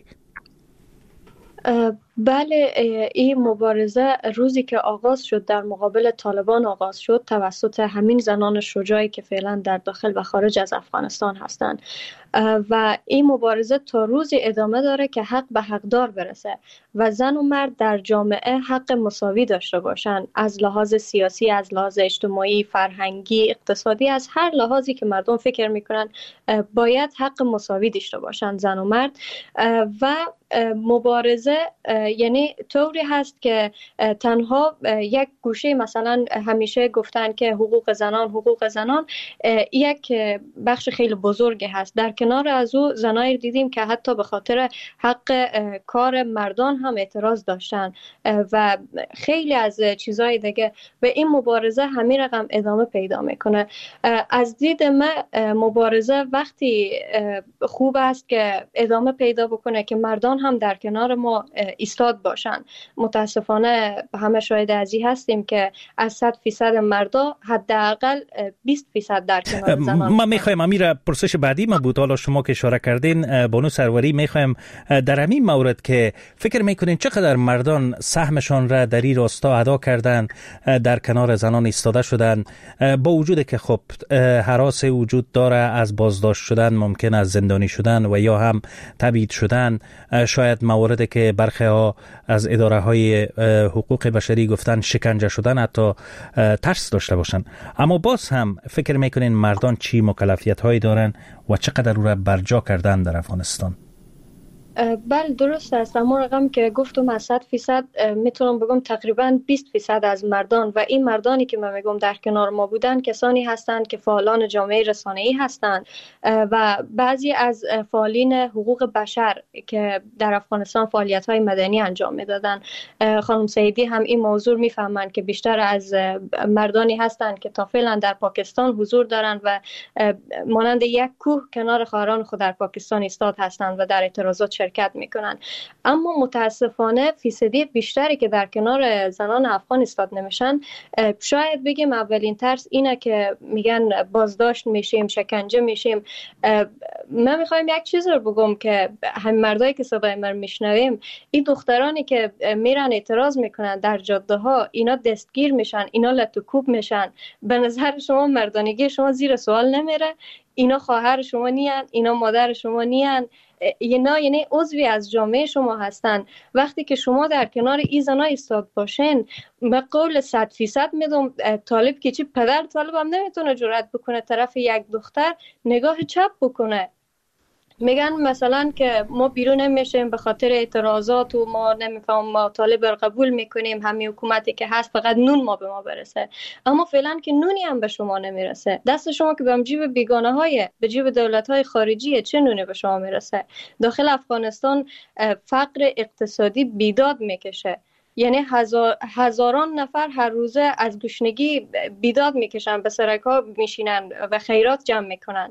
بله، این مبارزه روزی که آغاز شد در مقابل طالبان آغاز شد توسط همین زنان شجاعی که فعلا در داخل و خارج از افغانستان هستند و این مبارزه تا روزی ادامه داره که حق به حقدار برسه و زن و مرد در جامعه حق مساوی داشته باشن، از لحاظ سیاسی، از لحاظ اجتماعی، فرهنگی، اقتصادی، از هر لحاظی که مردم فکر میکنن باید حق مساوی داشته باشن زن و مرد. و مبارزه یعنی طوری هست که تنها یک گوشه، مثلا همیشه گفتن که حقوق زنان حقوق زنان یک بخش خیلی بزرگی هست، در کنار کنار از او زنایی دیدیم که حتی به خاطر حق کار مردان هم اعتراض داشتن و خیلی از چیزهای دیگه و این مبارزه همین رقم ادامه پیدا میکنه. از دید من مبارزه وقتی خوب است که ادامه پیدا بکنه که مردان هم در کنار ما ایستاد باشن. متاسفانه همه شاهد ازی هستیم که از صد فیصد مردا حداقل بیست فیصد در کنار زنان. ما میخوایم امیر پرسش بعدی ما بود، حالا شما که اشاره کردین بانو سروری، میخوایم در همین مورد که فکر میکنین چقدر مردان سهمشان را در این راستا ادا کردن، در کنار زنان ایستاده شدن، با وجود که خب هراس وجود داره از بازداشت شدن، ممکن است زندانی شدن و یا هم تبعید شدن، شاید مواردی که برخی ها از اداره های حقوق بشری گفتن شکنجه شدن، حتی ترس داشته باشن، اما باز هم فکر میکنین مردان چی مکلفیت هایی دارن و چقدر او را برجا کردن در افغانستان؟ بله درست است. اما رقم که گفتم از صد فیصد میتونم بگم تقریبا بیست فیصد از مردان و این مردانی که من میگم در کنار ما بودن کسانی هستند که فعالان جامعه رسانه‌ای هستند و بعضی از فعالین حقوق بشر که در افغانستان فعالیت‌های مدنی انجام میدادن. خانم سیدی هم این موضوع میفهمند که بیشتر از مردانی هستند که تا فعلا در پاکستان حضور دارند و مانند یک کوه کنار خواهران خود در پاکستان ایستاد هستند و در اعتراضات شرکت میکنن. اما متاسفانه فیصدی بیشتری که در کنار زنان افغان ایستاد نمیشن، شاید بگیم اولین ترس اینه که میگن بازداشت میشیم، شکنجه میشیم. من میخوایم یک چیز رو بگم که همین مردایی که صدای من میشنویم، این دخترانی که میرن اعتراض میکنن در جاده ها، اینا دستگیر میشن، اینا لطوکوب میشن. به نظر شما مردانگی شما زیر سوال نمیره؟ اینا خواهر شما نیان، اینا مادر شما نیان، اینا یعنی عضوی از جامعه شما هستن. وقتی که شما در کنار این زنا ایستاد باشین، به قول صد فیصد میدونم طالب که چی پدر طالب هم نمیتونه جرأت بکنه طرف یک دختر نگاه چپ بکنه. میگن مثلا که ما بیرون نمیشیم به خاطر اعتراضات و ما نمیفهم، ما طالب رو قبول میکنیم، همین حکومتی که هست فقط نون ما به ما برسه. اما فعلا که نونی هم به شما نمیرسه. دست شما که به جیب بیگانه های به جیب دولت های خارجی چه نونی به شما میرسه؟ داخل افغانستان فقر اقتصادی بیداد میکشه. یعنی هزار، هزاران نفر هر روزه از گشنگی بیداد میکشن، به سرک‌ها میشینن و خیرات جمع میکنن.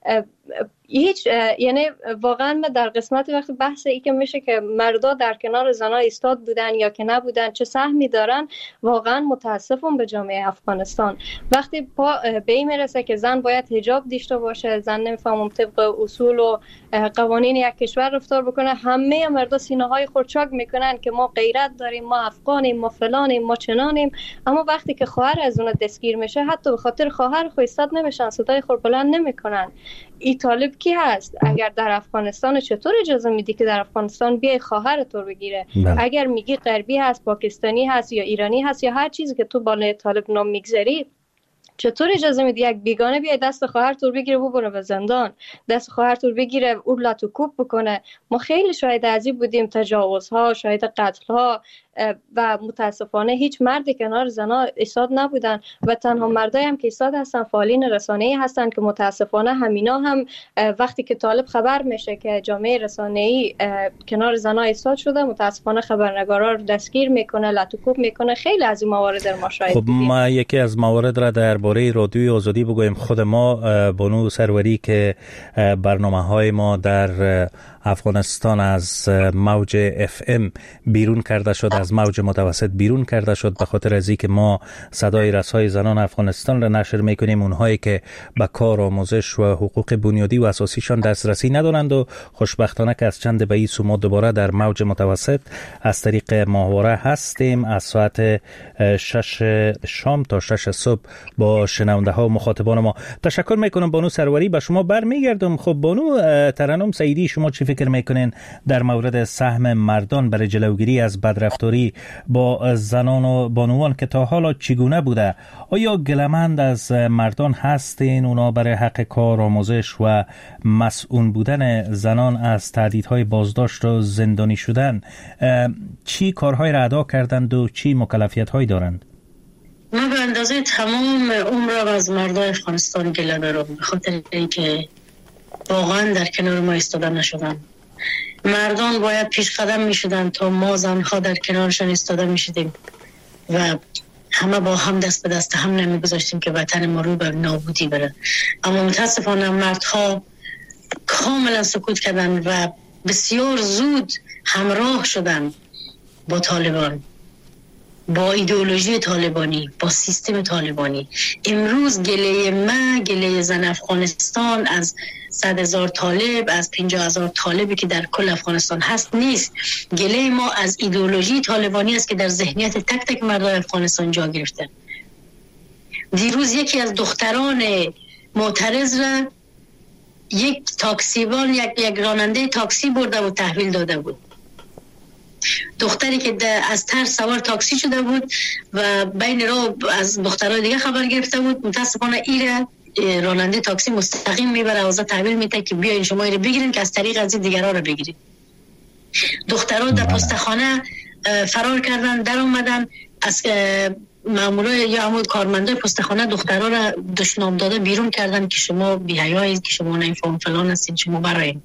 هیچ یعنی واقعا من در قسمت وقت بحث ای که میشه که مردا در کنار زنا ایستاد بودن یا که نبودن، چه سهمی دارن، واقعا متاسفم به جامعه افغانستان. وقتی پا به این میرسه که زن باید حجاب داشته باشه، زن نمیفهمم طبق اصول و قوانین یک کشور رفتار بکنه، همه مردا سینه های خود چاک میکنن که ما غیرت داریم، ما افغانیم، ما فلانیم، ما چنانیم. اما وقتی که خواهر از اون دستگیر میشه، حتی به خاطر خواهر خود ایستاد نمیشن، صدای خود بلند نمیکنن. این طالب کی هست؟ اگر در افغانستان چطور اجازه میدی که در افغانستان بیای خواهر تو بگیره؟ اگر میگی غربی هست، پاکستانی هست یا ایرانی هست یا هر چیزی که تو بالای طالب نام میگذاری، چطور اجازه میدی یک بیگانه بیای دست خواهر تو بگیره ببره به زندان، دست خواهر تو بگیره او لاتو کوب بکنه؟ ما خیلی شاهد ازی بودیم، تجاوزها، شاهد قتلها و متاسفانه هیچ مردی کنار زنا ایستاد نبودن و تنها مردایی هم که ایستاد هستن فعالین رسانه‌ای هستن که متاسفانه همینا هم وقتی که طالب خبر میشه که جامعه رسانه‌ای کنار زنا ایستاد شده، متاسفانه خبرنگارا رو دستگیر میکنه، لطوکوب میکنه. خیلی از این موارد ما شاهد بودیم. خب ما یکی از موارد را درباره رادیوی آزادی بگویم. خود ما بانو سروری که برنامه‌های ما در افغانستان از موج اف ام بیرون کرده شد، از موج متوسط بیرون کرده شد، به خاطر از اینکه ما صدای رسای زنان افغانستان را نشر میکنیم، اونهایی که به کار، آموزش و حقوق بنیادی و اساسیشان دسترسی ندارند و خوشبختانه که از چند به این سو ما دوباره در موج متوسط از طریق ماهواره هستیم از ساعت شش شام تا شش صبح با شنونده ها و مخاطبان ما. تشکر میکنم بانو سروری. به شما برمیگردم. خب بانو ترنم سیدی، شما چی فکر میکنین در مورد سهم مردان برای جلوگیری از بدرفتاری با زنان و بانوان که تا حالا چگونه بوده؟ آیا گلمند از مردان هستین اونا برای حق کار، آموزش و مسئول بودن زنان از تهدیدهای بازداشت و زندانی شدن چی کارهای را ادا کردند و چی مکلفیت‌هایی دارند؟ من به اندازه تمام عمرم از مردای افغانستان گله دارم، به خاطر اینکه واقعا در کنار ما ایستاده نشدن. مردان باید پیش قدم می شدن تا ما زنها در کنارشان ایستاده می شدیم و همه با هم دست به دست هم نمی گذاشتیم که وطن ما رو به نابودی بره. اما متاسفانه مردها کاملا سکوت کردن و بسیار زود همراه شدن با طالبان، با ایدئولوژی طالبانی، با سیستم طالبانی. امروز گله ما، گله زن افغانستان از صد هزار طالب، از پنجاه هزار طالبی که در کل افغانستان هست نیست. گله ما از ایدئولوژی طالبانی است که در ذهنیت تک تک مردم افغانستان جا گرفته. دیروز یکی از دختران معترض را یک تاکسیوان، یک یک راننده تاکسی برده و تحویل داده بود. دختری که از ترس سوار تاکسی شده بود و بین راه از دخترای دیگه خبر گرفته بود. متاسفانه ایره راننده تاکسی مستقیم میبره و از تحویل میده که بیاین شما اینو بگیرین که از طریق از دیگرها رو بگیرید. دخترها در پستخانه فرار کردن، در اومدن از مامورای یا همون کارمندای پستخانه دخترها را دشنام داده بیرون کردن که شما بی‌حیایید، که شما نمیفهم فلان هستین، شما براین.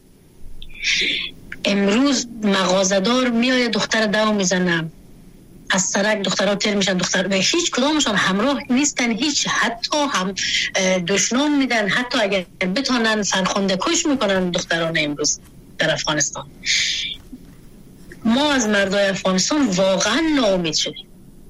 امروز مغازه‌دار میاد دختر دو میزنه، از سرک دخترها تیر میشن، دختر و هیچ کدامشان همراه نیستن، هیچ، حتی هم دشنام میدن، حتی اگر بتونن فرخنده کش میکنن دختران امروز در افغانستان. ما از مردای افغانستان واقعا ناامید شدیم،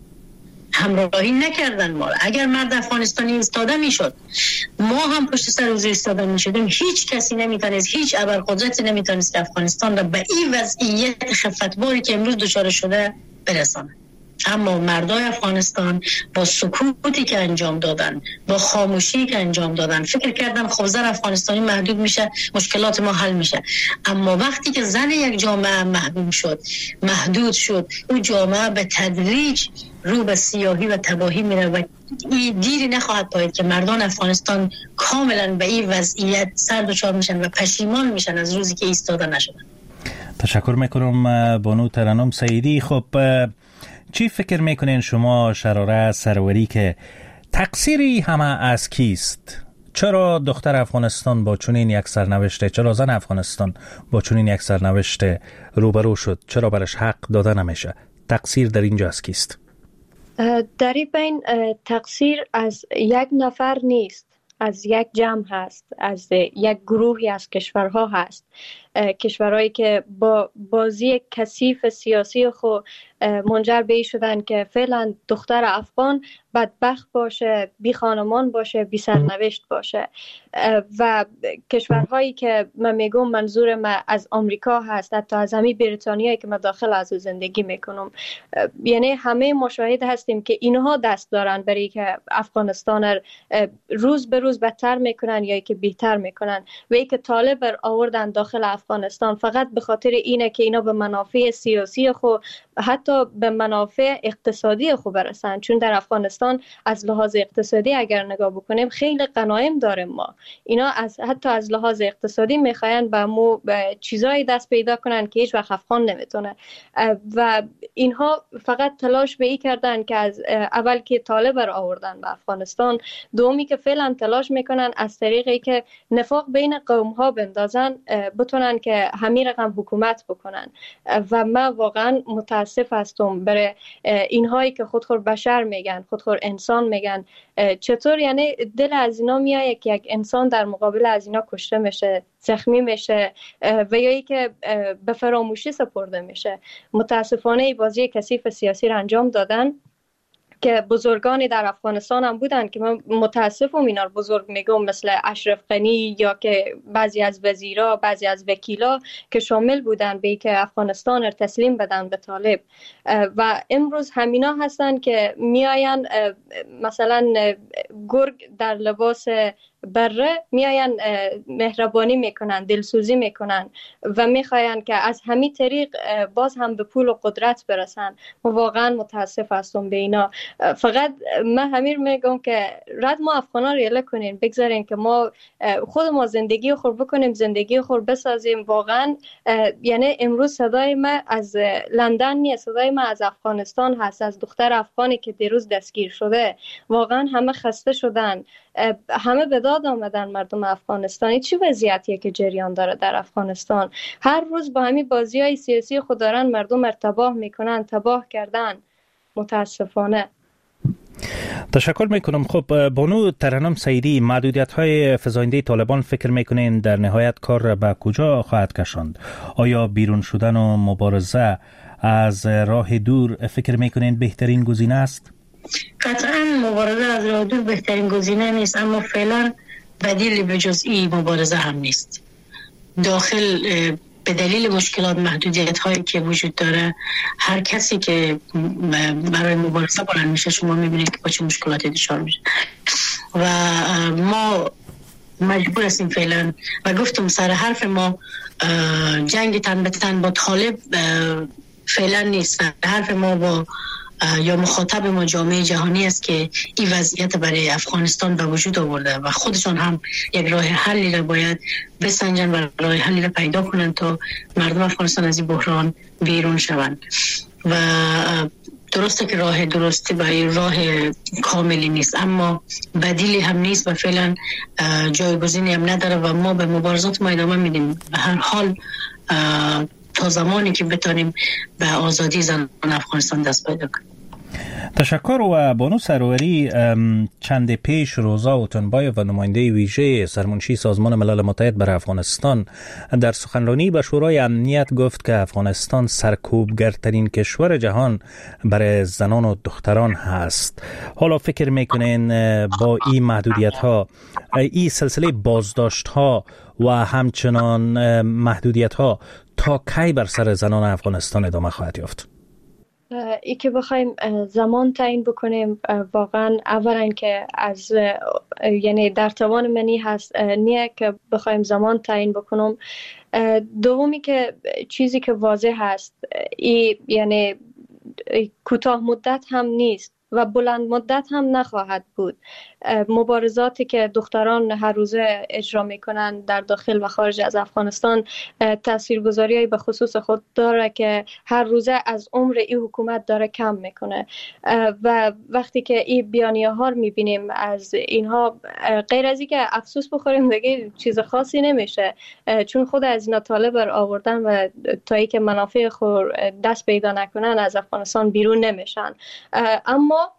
همراهی نکردن ما. اگر مرد افغانستانی ایستاده میشد ما هم پشت سر او ایستاده میشدیم. هیچ کسی نمیتونست، هیچ ابرقدرتی نمیتونست که افغانستان را به این وضعیت خفتباری که امروز دچار شده برسانه. اما مردای افغانستان با سکوتی که انجام دادن، با خاموشی که انجام دادن، فکر کردن خب زن افغانستانی محدود میشه، مشکلات ما حل میشه. اما وقتی که زن یک جامعه محدود شد، محدود شد، اون جامعه به تدریج رو به سیاهی و تباهی میره و دیری نخواهد پاید که مردان افغانستان کاملا به این وضعیت سر دچار میشن و پشیمان میشن از روزی که ایستاده نشدن. تشکر میکنم بانو ترنم سعیدی. خب چی فکر میکنین شما شراره سروری که تقصیری همه از کیست؟ چرا دختر افغانستان با چنین یک سرنوشته، چرا زن افغانستان با چنین یک سرنوشته روبرو شد؟ چرا برش حق داده نمیشه؟ تقصیر در اینجا از کیست؟ در این بین تقصیر از یک نفر نیست، از یک جمع هست، از یک گروهی از کشورها هست. کشورهایی که با بازی کثیف سیاسی خود منجر به این شدن که فعلا دختر افغان بدبخت باشه، بی خانمان باشه، بی سرنوشت باشه. و کشورهایی که من میگم منظور من از آمریکا هست، حتی از همین بریتانیایی که من داخل از زندگی میکنم. یعنی همه مشاهده هستیم که اینها دست دارن برای که افغانستان روز به روز بدتر میکنن یا که بهتر میکنن. و ای که طالب آوردن داخل افغانستان فقط به خاطر اینه که اینا به منافع سیاسی خود، حتی به منافع اقتصادی خود برسن. چون در افغانستان از لحاظ اقتصادی اگر نگاه بکنیم خیلی غنایم داریم ما. اینا از حتی از لحاظ اقتصادی میخواین به مو چیزایی دست پیدا کنن که هیچ وقت افغان نمیتونه. و اینها فقط تلاش به این کردن که از اول که طالب را آوردن به افغانستان، دومی که فعلا تلاش میکنن از طریقی که نفاق بین قوم ها بندازن بتونن که همین رقم حکومت بکنن. و من واقعا متاسف هستم برای اینهایی که خودخور بشر میگن، خودخور انسان میگن. چطور یعنی دل از اینا میایه که یک انسان در مقابل از اینا کشته میشه، زخمی میشه و یا ای که به فراموشی سپرده میشه. متاسفانه بازی کثیف سیاسی را انجام دادن که بزرگانی در افغانستان هم بودن که من متاسفم اینا رو بزرگ میگم، مثل اشرف غنی یا که بعضی از وزیرا، بعضی از وکیلا که شامل بودن به که افغانستان رو تسلیم بدن به طالب. و امروز همینا هستن که میاین مثلا گرگ در لباس بره میاین مهربانی میکنن، دلسوزی میکنن و میخواین که از همین طریق باز هم به پول و قدرت برسن. ما واقعا متاسف هستم به اینا. فقط من همین میگم که رد ما افغانا ریله کنین، بگذارین که ما خود ما زندگی خور بکنیم، زندگی خور بسازیم. واقعا یعنی امروز صدای ما از لندن نیست، صدای ما از افغانستان هست، از دختر افغانی که دیروز دستگیر شده. واقعا همه خسته شدن، همه به تعداد آمدن مردم افغانستانی. چی وضعیتیه که جریان داره در افغانستان؟ هر روز با همین بازی های سیاسی خود دارن مردم رو تباه میکنن، تباه کردن متاسفانه. تشکر میکنم. خب بانو ترنم سیدی، محدودیت های فزاینده طالبان فکر میکنین در نهایت کار به کجا خواهد کشاند؟ آیا بیرون شدن و مبارزه از راه دور فکر میکنین بهترین گزینه است؟ قطعا مبارزه از راه دور بهترین گزینه نیست، اما فعلا بدیلی به جز این مبارزه هم نیست. داخل به دلیل مشکلات، محدودیت هایی که وجود داره، هر کسی که برای مبارزه بلند میشه شما میبینید که با چه مشکلاتی دچار میشه و ما مجبور هستیم فعلا. و گفتم سر حرف ما جنگ تن به تن با طالب فعلا نیست. حرف ما با یا مخاطب ما جامعه جهانی است که این وضعیت برای افغانستان به وجود آورده و خودشان هم یک راه حلی را باید بسنجن و راه حلی را پیدا کنند تا مردم افغانستان از این بحران بیرون شوند. و درسته که راه درستی برای راه کاملی نیست، اما بدیلی هم نیست و فعلا جایگزینی هم نداره و ما به مبارزات ما ادامه میدیم به هر حال تا زمانی که بتانیم به آزادی زنان افغانستان دست پیدا کنیم. تشکر. و بانو سروری، چند پیش روزا اوتنبایف و نماینده ویژه سرمنشی سازمان ملل متحد برای افغانستان در سخنرانی به شورای امنیت گفت که افغانستان سرکوبگرترین کشور جهان برای زنان و دختران هست. حالا فکر میکنین با این محدودیت ها، این سلسله بازداشت ها و همچنان محدودیت ها تا کی بر سر زنان افغانستان ادامه خواهد یافت؟ ای که بخوایم زمان تعیین بکنیم، واقعا اولا که از یعنی در توان منی هست نیه که بخوایم زمان تعیین بکنم. دومی که چیزی که واضح هست ای یعنی کوتاه مدت هم نیست و بلند مدت هم نخواهد بود. مبارزاتی که دختران هر روزه اجرا میکنن در داخل و خارج از افغانستان تاثیرگذاریایی به خصوص خود داره که هر روزه از عمر این حکومت داره کم میکنه و وقتی که این بیانیه ها رو میبینیم از اینها، غیر از اینکه افسوس بخوریم دیگه چیز خاصی نمیشه، چون خود از اینا طالب بر آوردن و تا ای که منافع خود دست پیدا نکنن از افغانستان بیرون نمیشن. اما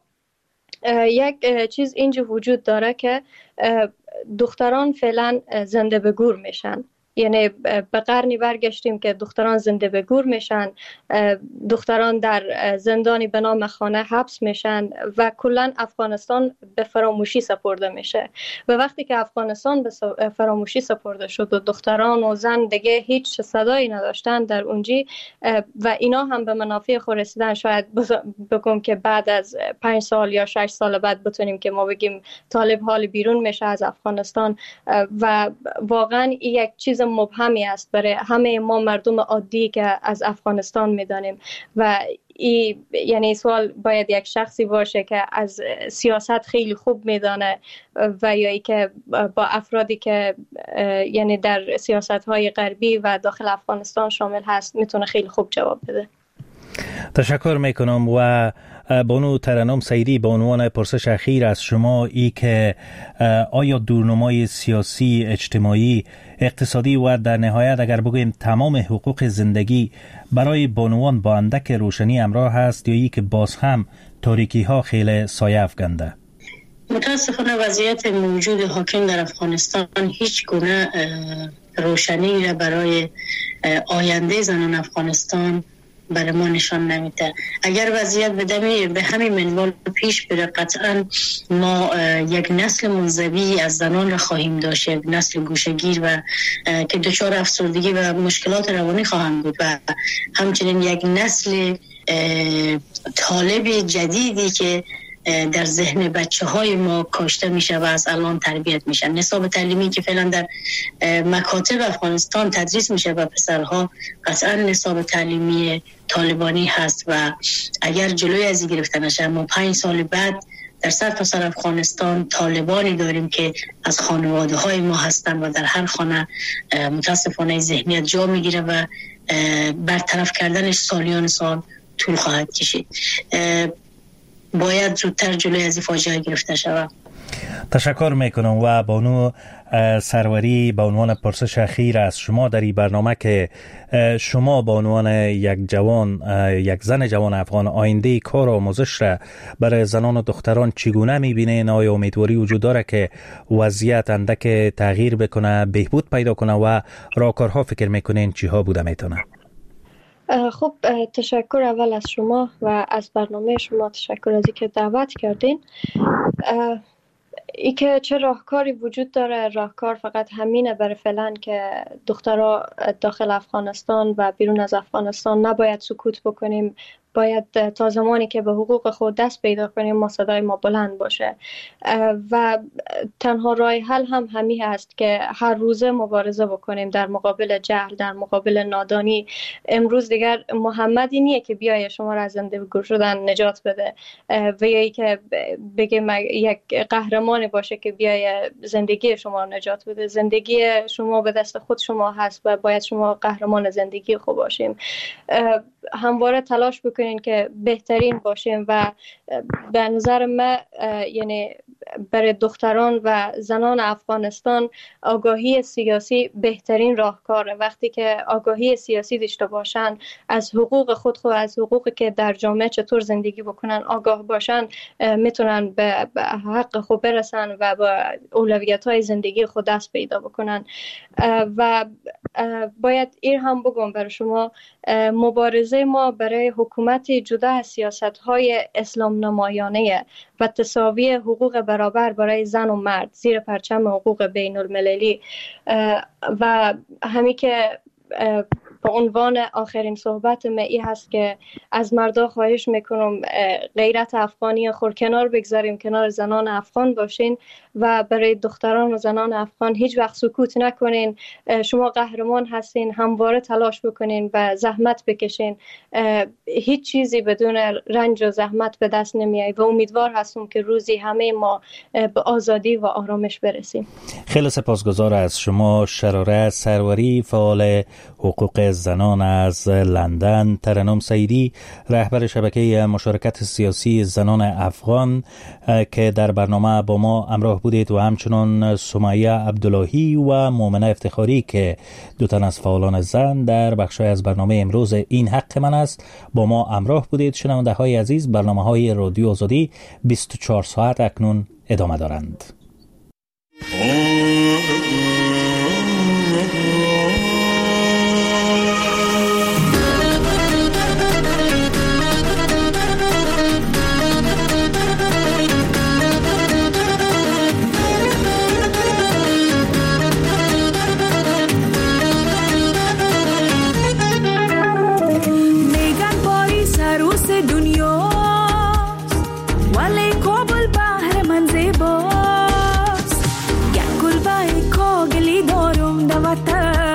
یک چیز اینجا وجود داره که دختران فعلا زنده به گور میشن. یعنی به قرنی برگشتیم که دختران زنده به گور میشن، دختران در زندانی به نام خانه حبس میشن و کلا افغانستان به فراموشی سپرده میشه. و وقتی که افغانستان به فراموشی سپرده شد و دختران و زن دیگه هیچ صدایی نداشتن در اونجی و اینا هم به منافع خود رسیدن، شاید بگم که بعد از پنج سال یا شش سال بعد بتونیم که ما بگیم طالب حال بیرون میشه از افغانستان. و واقعا یک چیز مبهمی است برای همه ما مردم عادی که از افغانستان میدانیم و ای یعنی سوال باید یک شخصی باشه که از سیاست خیلی خوب میدانه و یا ای که با افرادی که یعنی در سیاست‌های غربی و داخل افغانستان شامل هست میتونه خیلی خوب جواب بده. تشکر میکنم. و بانو ترنم سیدی، به عنوان پرسش اخیر از شما، ای که آیا دورنمای سیاسی، اجتماعی، اقتصادی و در نهایت اگر بگویم تمام حقوق زندگی برای بانوان با اندک روشنی همراه هست یا ای که باز هم تاریکی ها خیلی سایه افکنده؟ متاسفانه وضعیت موجود حاکم در افغانستان هیچ گونه روشنی را برای آینده زنان افغانستان برای ما نشان نمیده. اگر وضعیت به به همین منوال پیش بره، قطعا ما یک نسل منزوی از زنان را خواهیم داشت، یک نسل گوشه‌گیر و که دچار افسردگی و مشکلات روانی خواهند بود و همچنین یک نسل طالب جدیدی که در ذهن بچه های ما کاشته میشه و از الان تربیت میشن. نصاب تعلیمی که فعلا در مکاتب افغانستان تدریس میشه و پسرها قطعا نصاب تعلیمی طالبانی هست و اگر جلوی از این گرفته نشه، ما پنج سال بعد در سرتاسر افغانستان طالبانی داریم که از خانواده های ما هستن و در هر خانه متاسفانه ذهنیت جا میگیره و برطرف کردنش سالیان سال طول خواهد کشید. باید زودتر جلوی از این فاجعه گرفته شود. تشکر میکنم و بانو سروری به عنوان پرسش اخیر از شما در این برنامه که شما به عنوان یک جوان یک زن جوان افغان آینده کار و آموزش را برای زنان و دختران چگونه میبینین؟ آیا امیدواری وجود داره که وضعیت اندک تغییر بکنه، بهبود پیدا کنه و راهکارها فکر میکنین چی ها بوده میتونه؟ خب تشکر اول از شما و از برنامه شما، تشکر از اینکه دعوت کردین. ای که چه راهکاری وجود داره، راهکار فقط همینه برای فعلا که دخترها داخل افغانستان و بیرون از افغانستان نباید سکوت بکنیم، باید تا زمانی که به حقوق خود دست پیدا کنیم ما صدای ما بلند باشه و تنها راه حل هم همین هست که هر روزه مبارزه بکنیم در مقابل جهل، در مقابل نادانی. امروز دیگر محمدی نیه که بیای شما را از زندگی شدن نجات بده و یا که بگه یک قهرمان باشه که بیای زندگی شما را نجات بده. زندگی شما به دست خود شما هست و باید شما قهرمان زندگی خود باشیم. همواره تلاش بکنین که بهترین باشیم و به نظر من یعنی برای دختران و زنان افغانستان آگاهی سیاسی بهترین راهکاره. وقتی که آگاهی سیاسی داشته باشن، از حقوق خود خود از حقوقی که در جامعه چطور زندگی بکنن آگاه باشن، میتونن به حق خود برسن و با اولویت‌های زندگی خود دست پیدا بکنن. و باید این هم بگم برای شما، مبارزه ما برای حکومت جدا از سیاست‌های اسلام نمایانه و تساوی حقوق برابر برای زن و مرد زیر پرچم حقوق بین المللی و همین که به عنوان آخرین صحبت می هست که از مردا خواهش میکنم غیرت افغانی خور کنار بگذاریم، کنار زنان افغان باشین و برای دختران و زنان افغان هیچ وقت سکوت نکنین. شما قهرمان هستین، همواره تلاش بکنین و زحمت بکشین. هیچ چیزی بدون رنج و زحمت به دست نمیاد و امیدوار هستم که روزی همه ما به آزادی و آرامش برسیم. خیلی سپاسگزار از شما شراره سروری، فعال حقوق زنان از لندن. ترنم سعیدی، رهبر شبکه مشارکت سیاسی زنان افغان که در برنامه با ما همراه بودید و همچنان سمیه عبداللهی و مومنه افتخاری که دو تن از فعالان زن در بخشای از برنامه امروز این حق من است با ما همراه بودید. شنونده های عزیز، برنامه های رادیو آزادی بیست و چهار ساعت اکنون ادامه دارند. Wata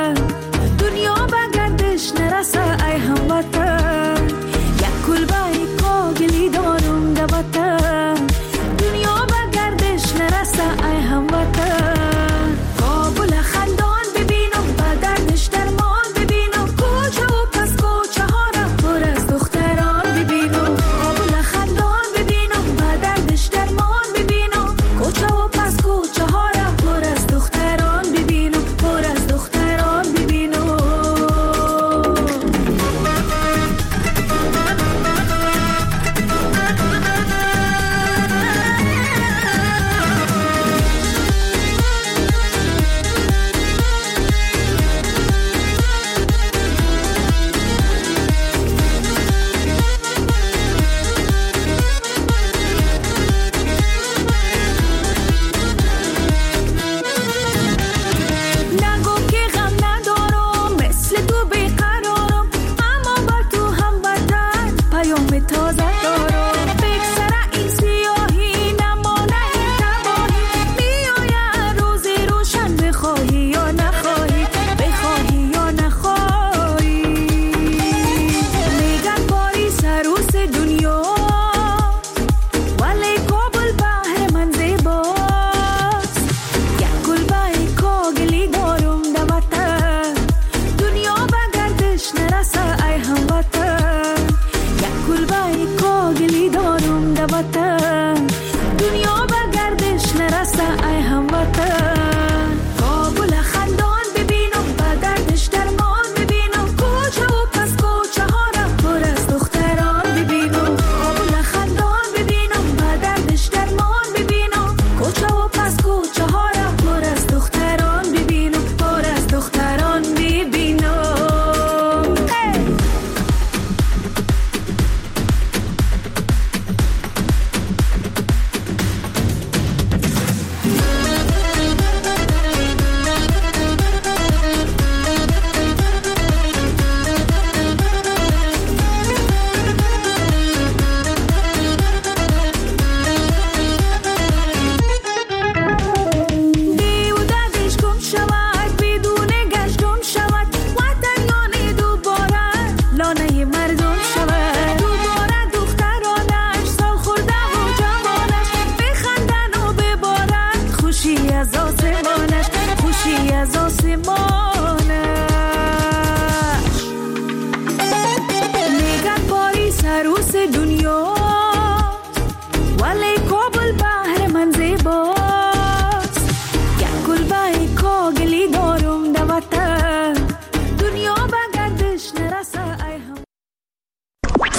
پس دنیا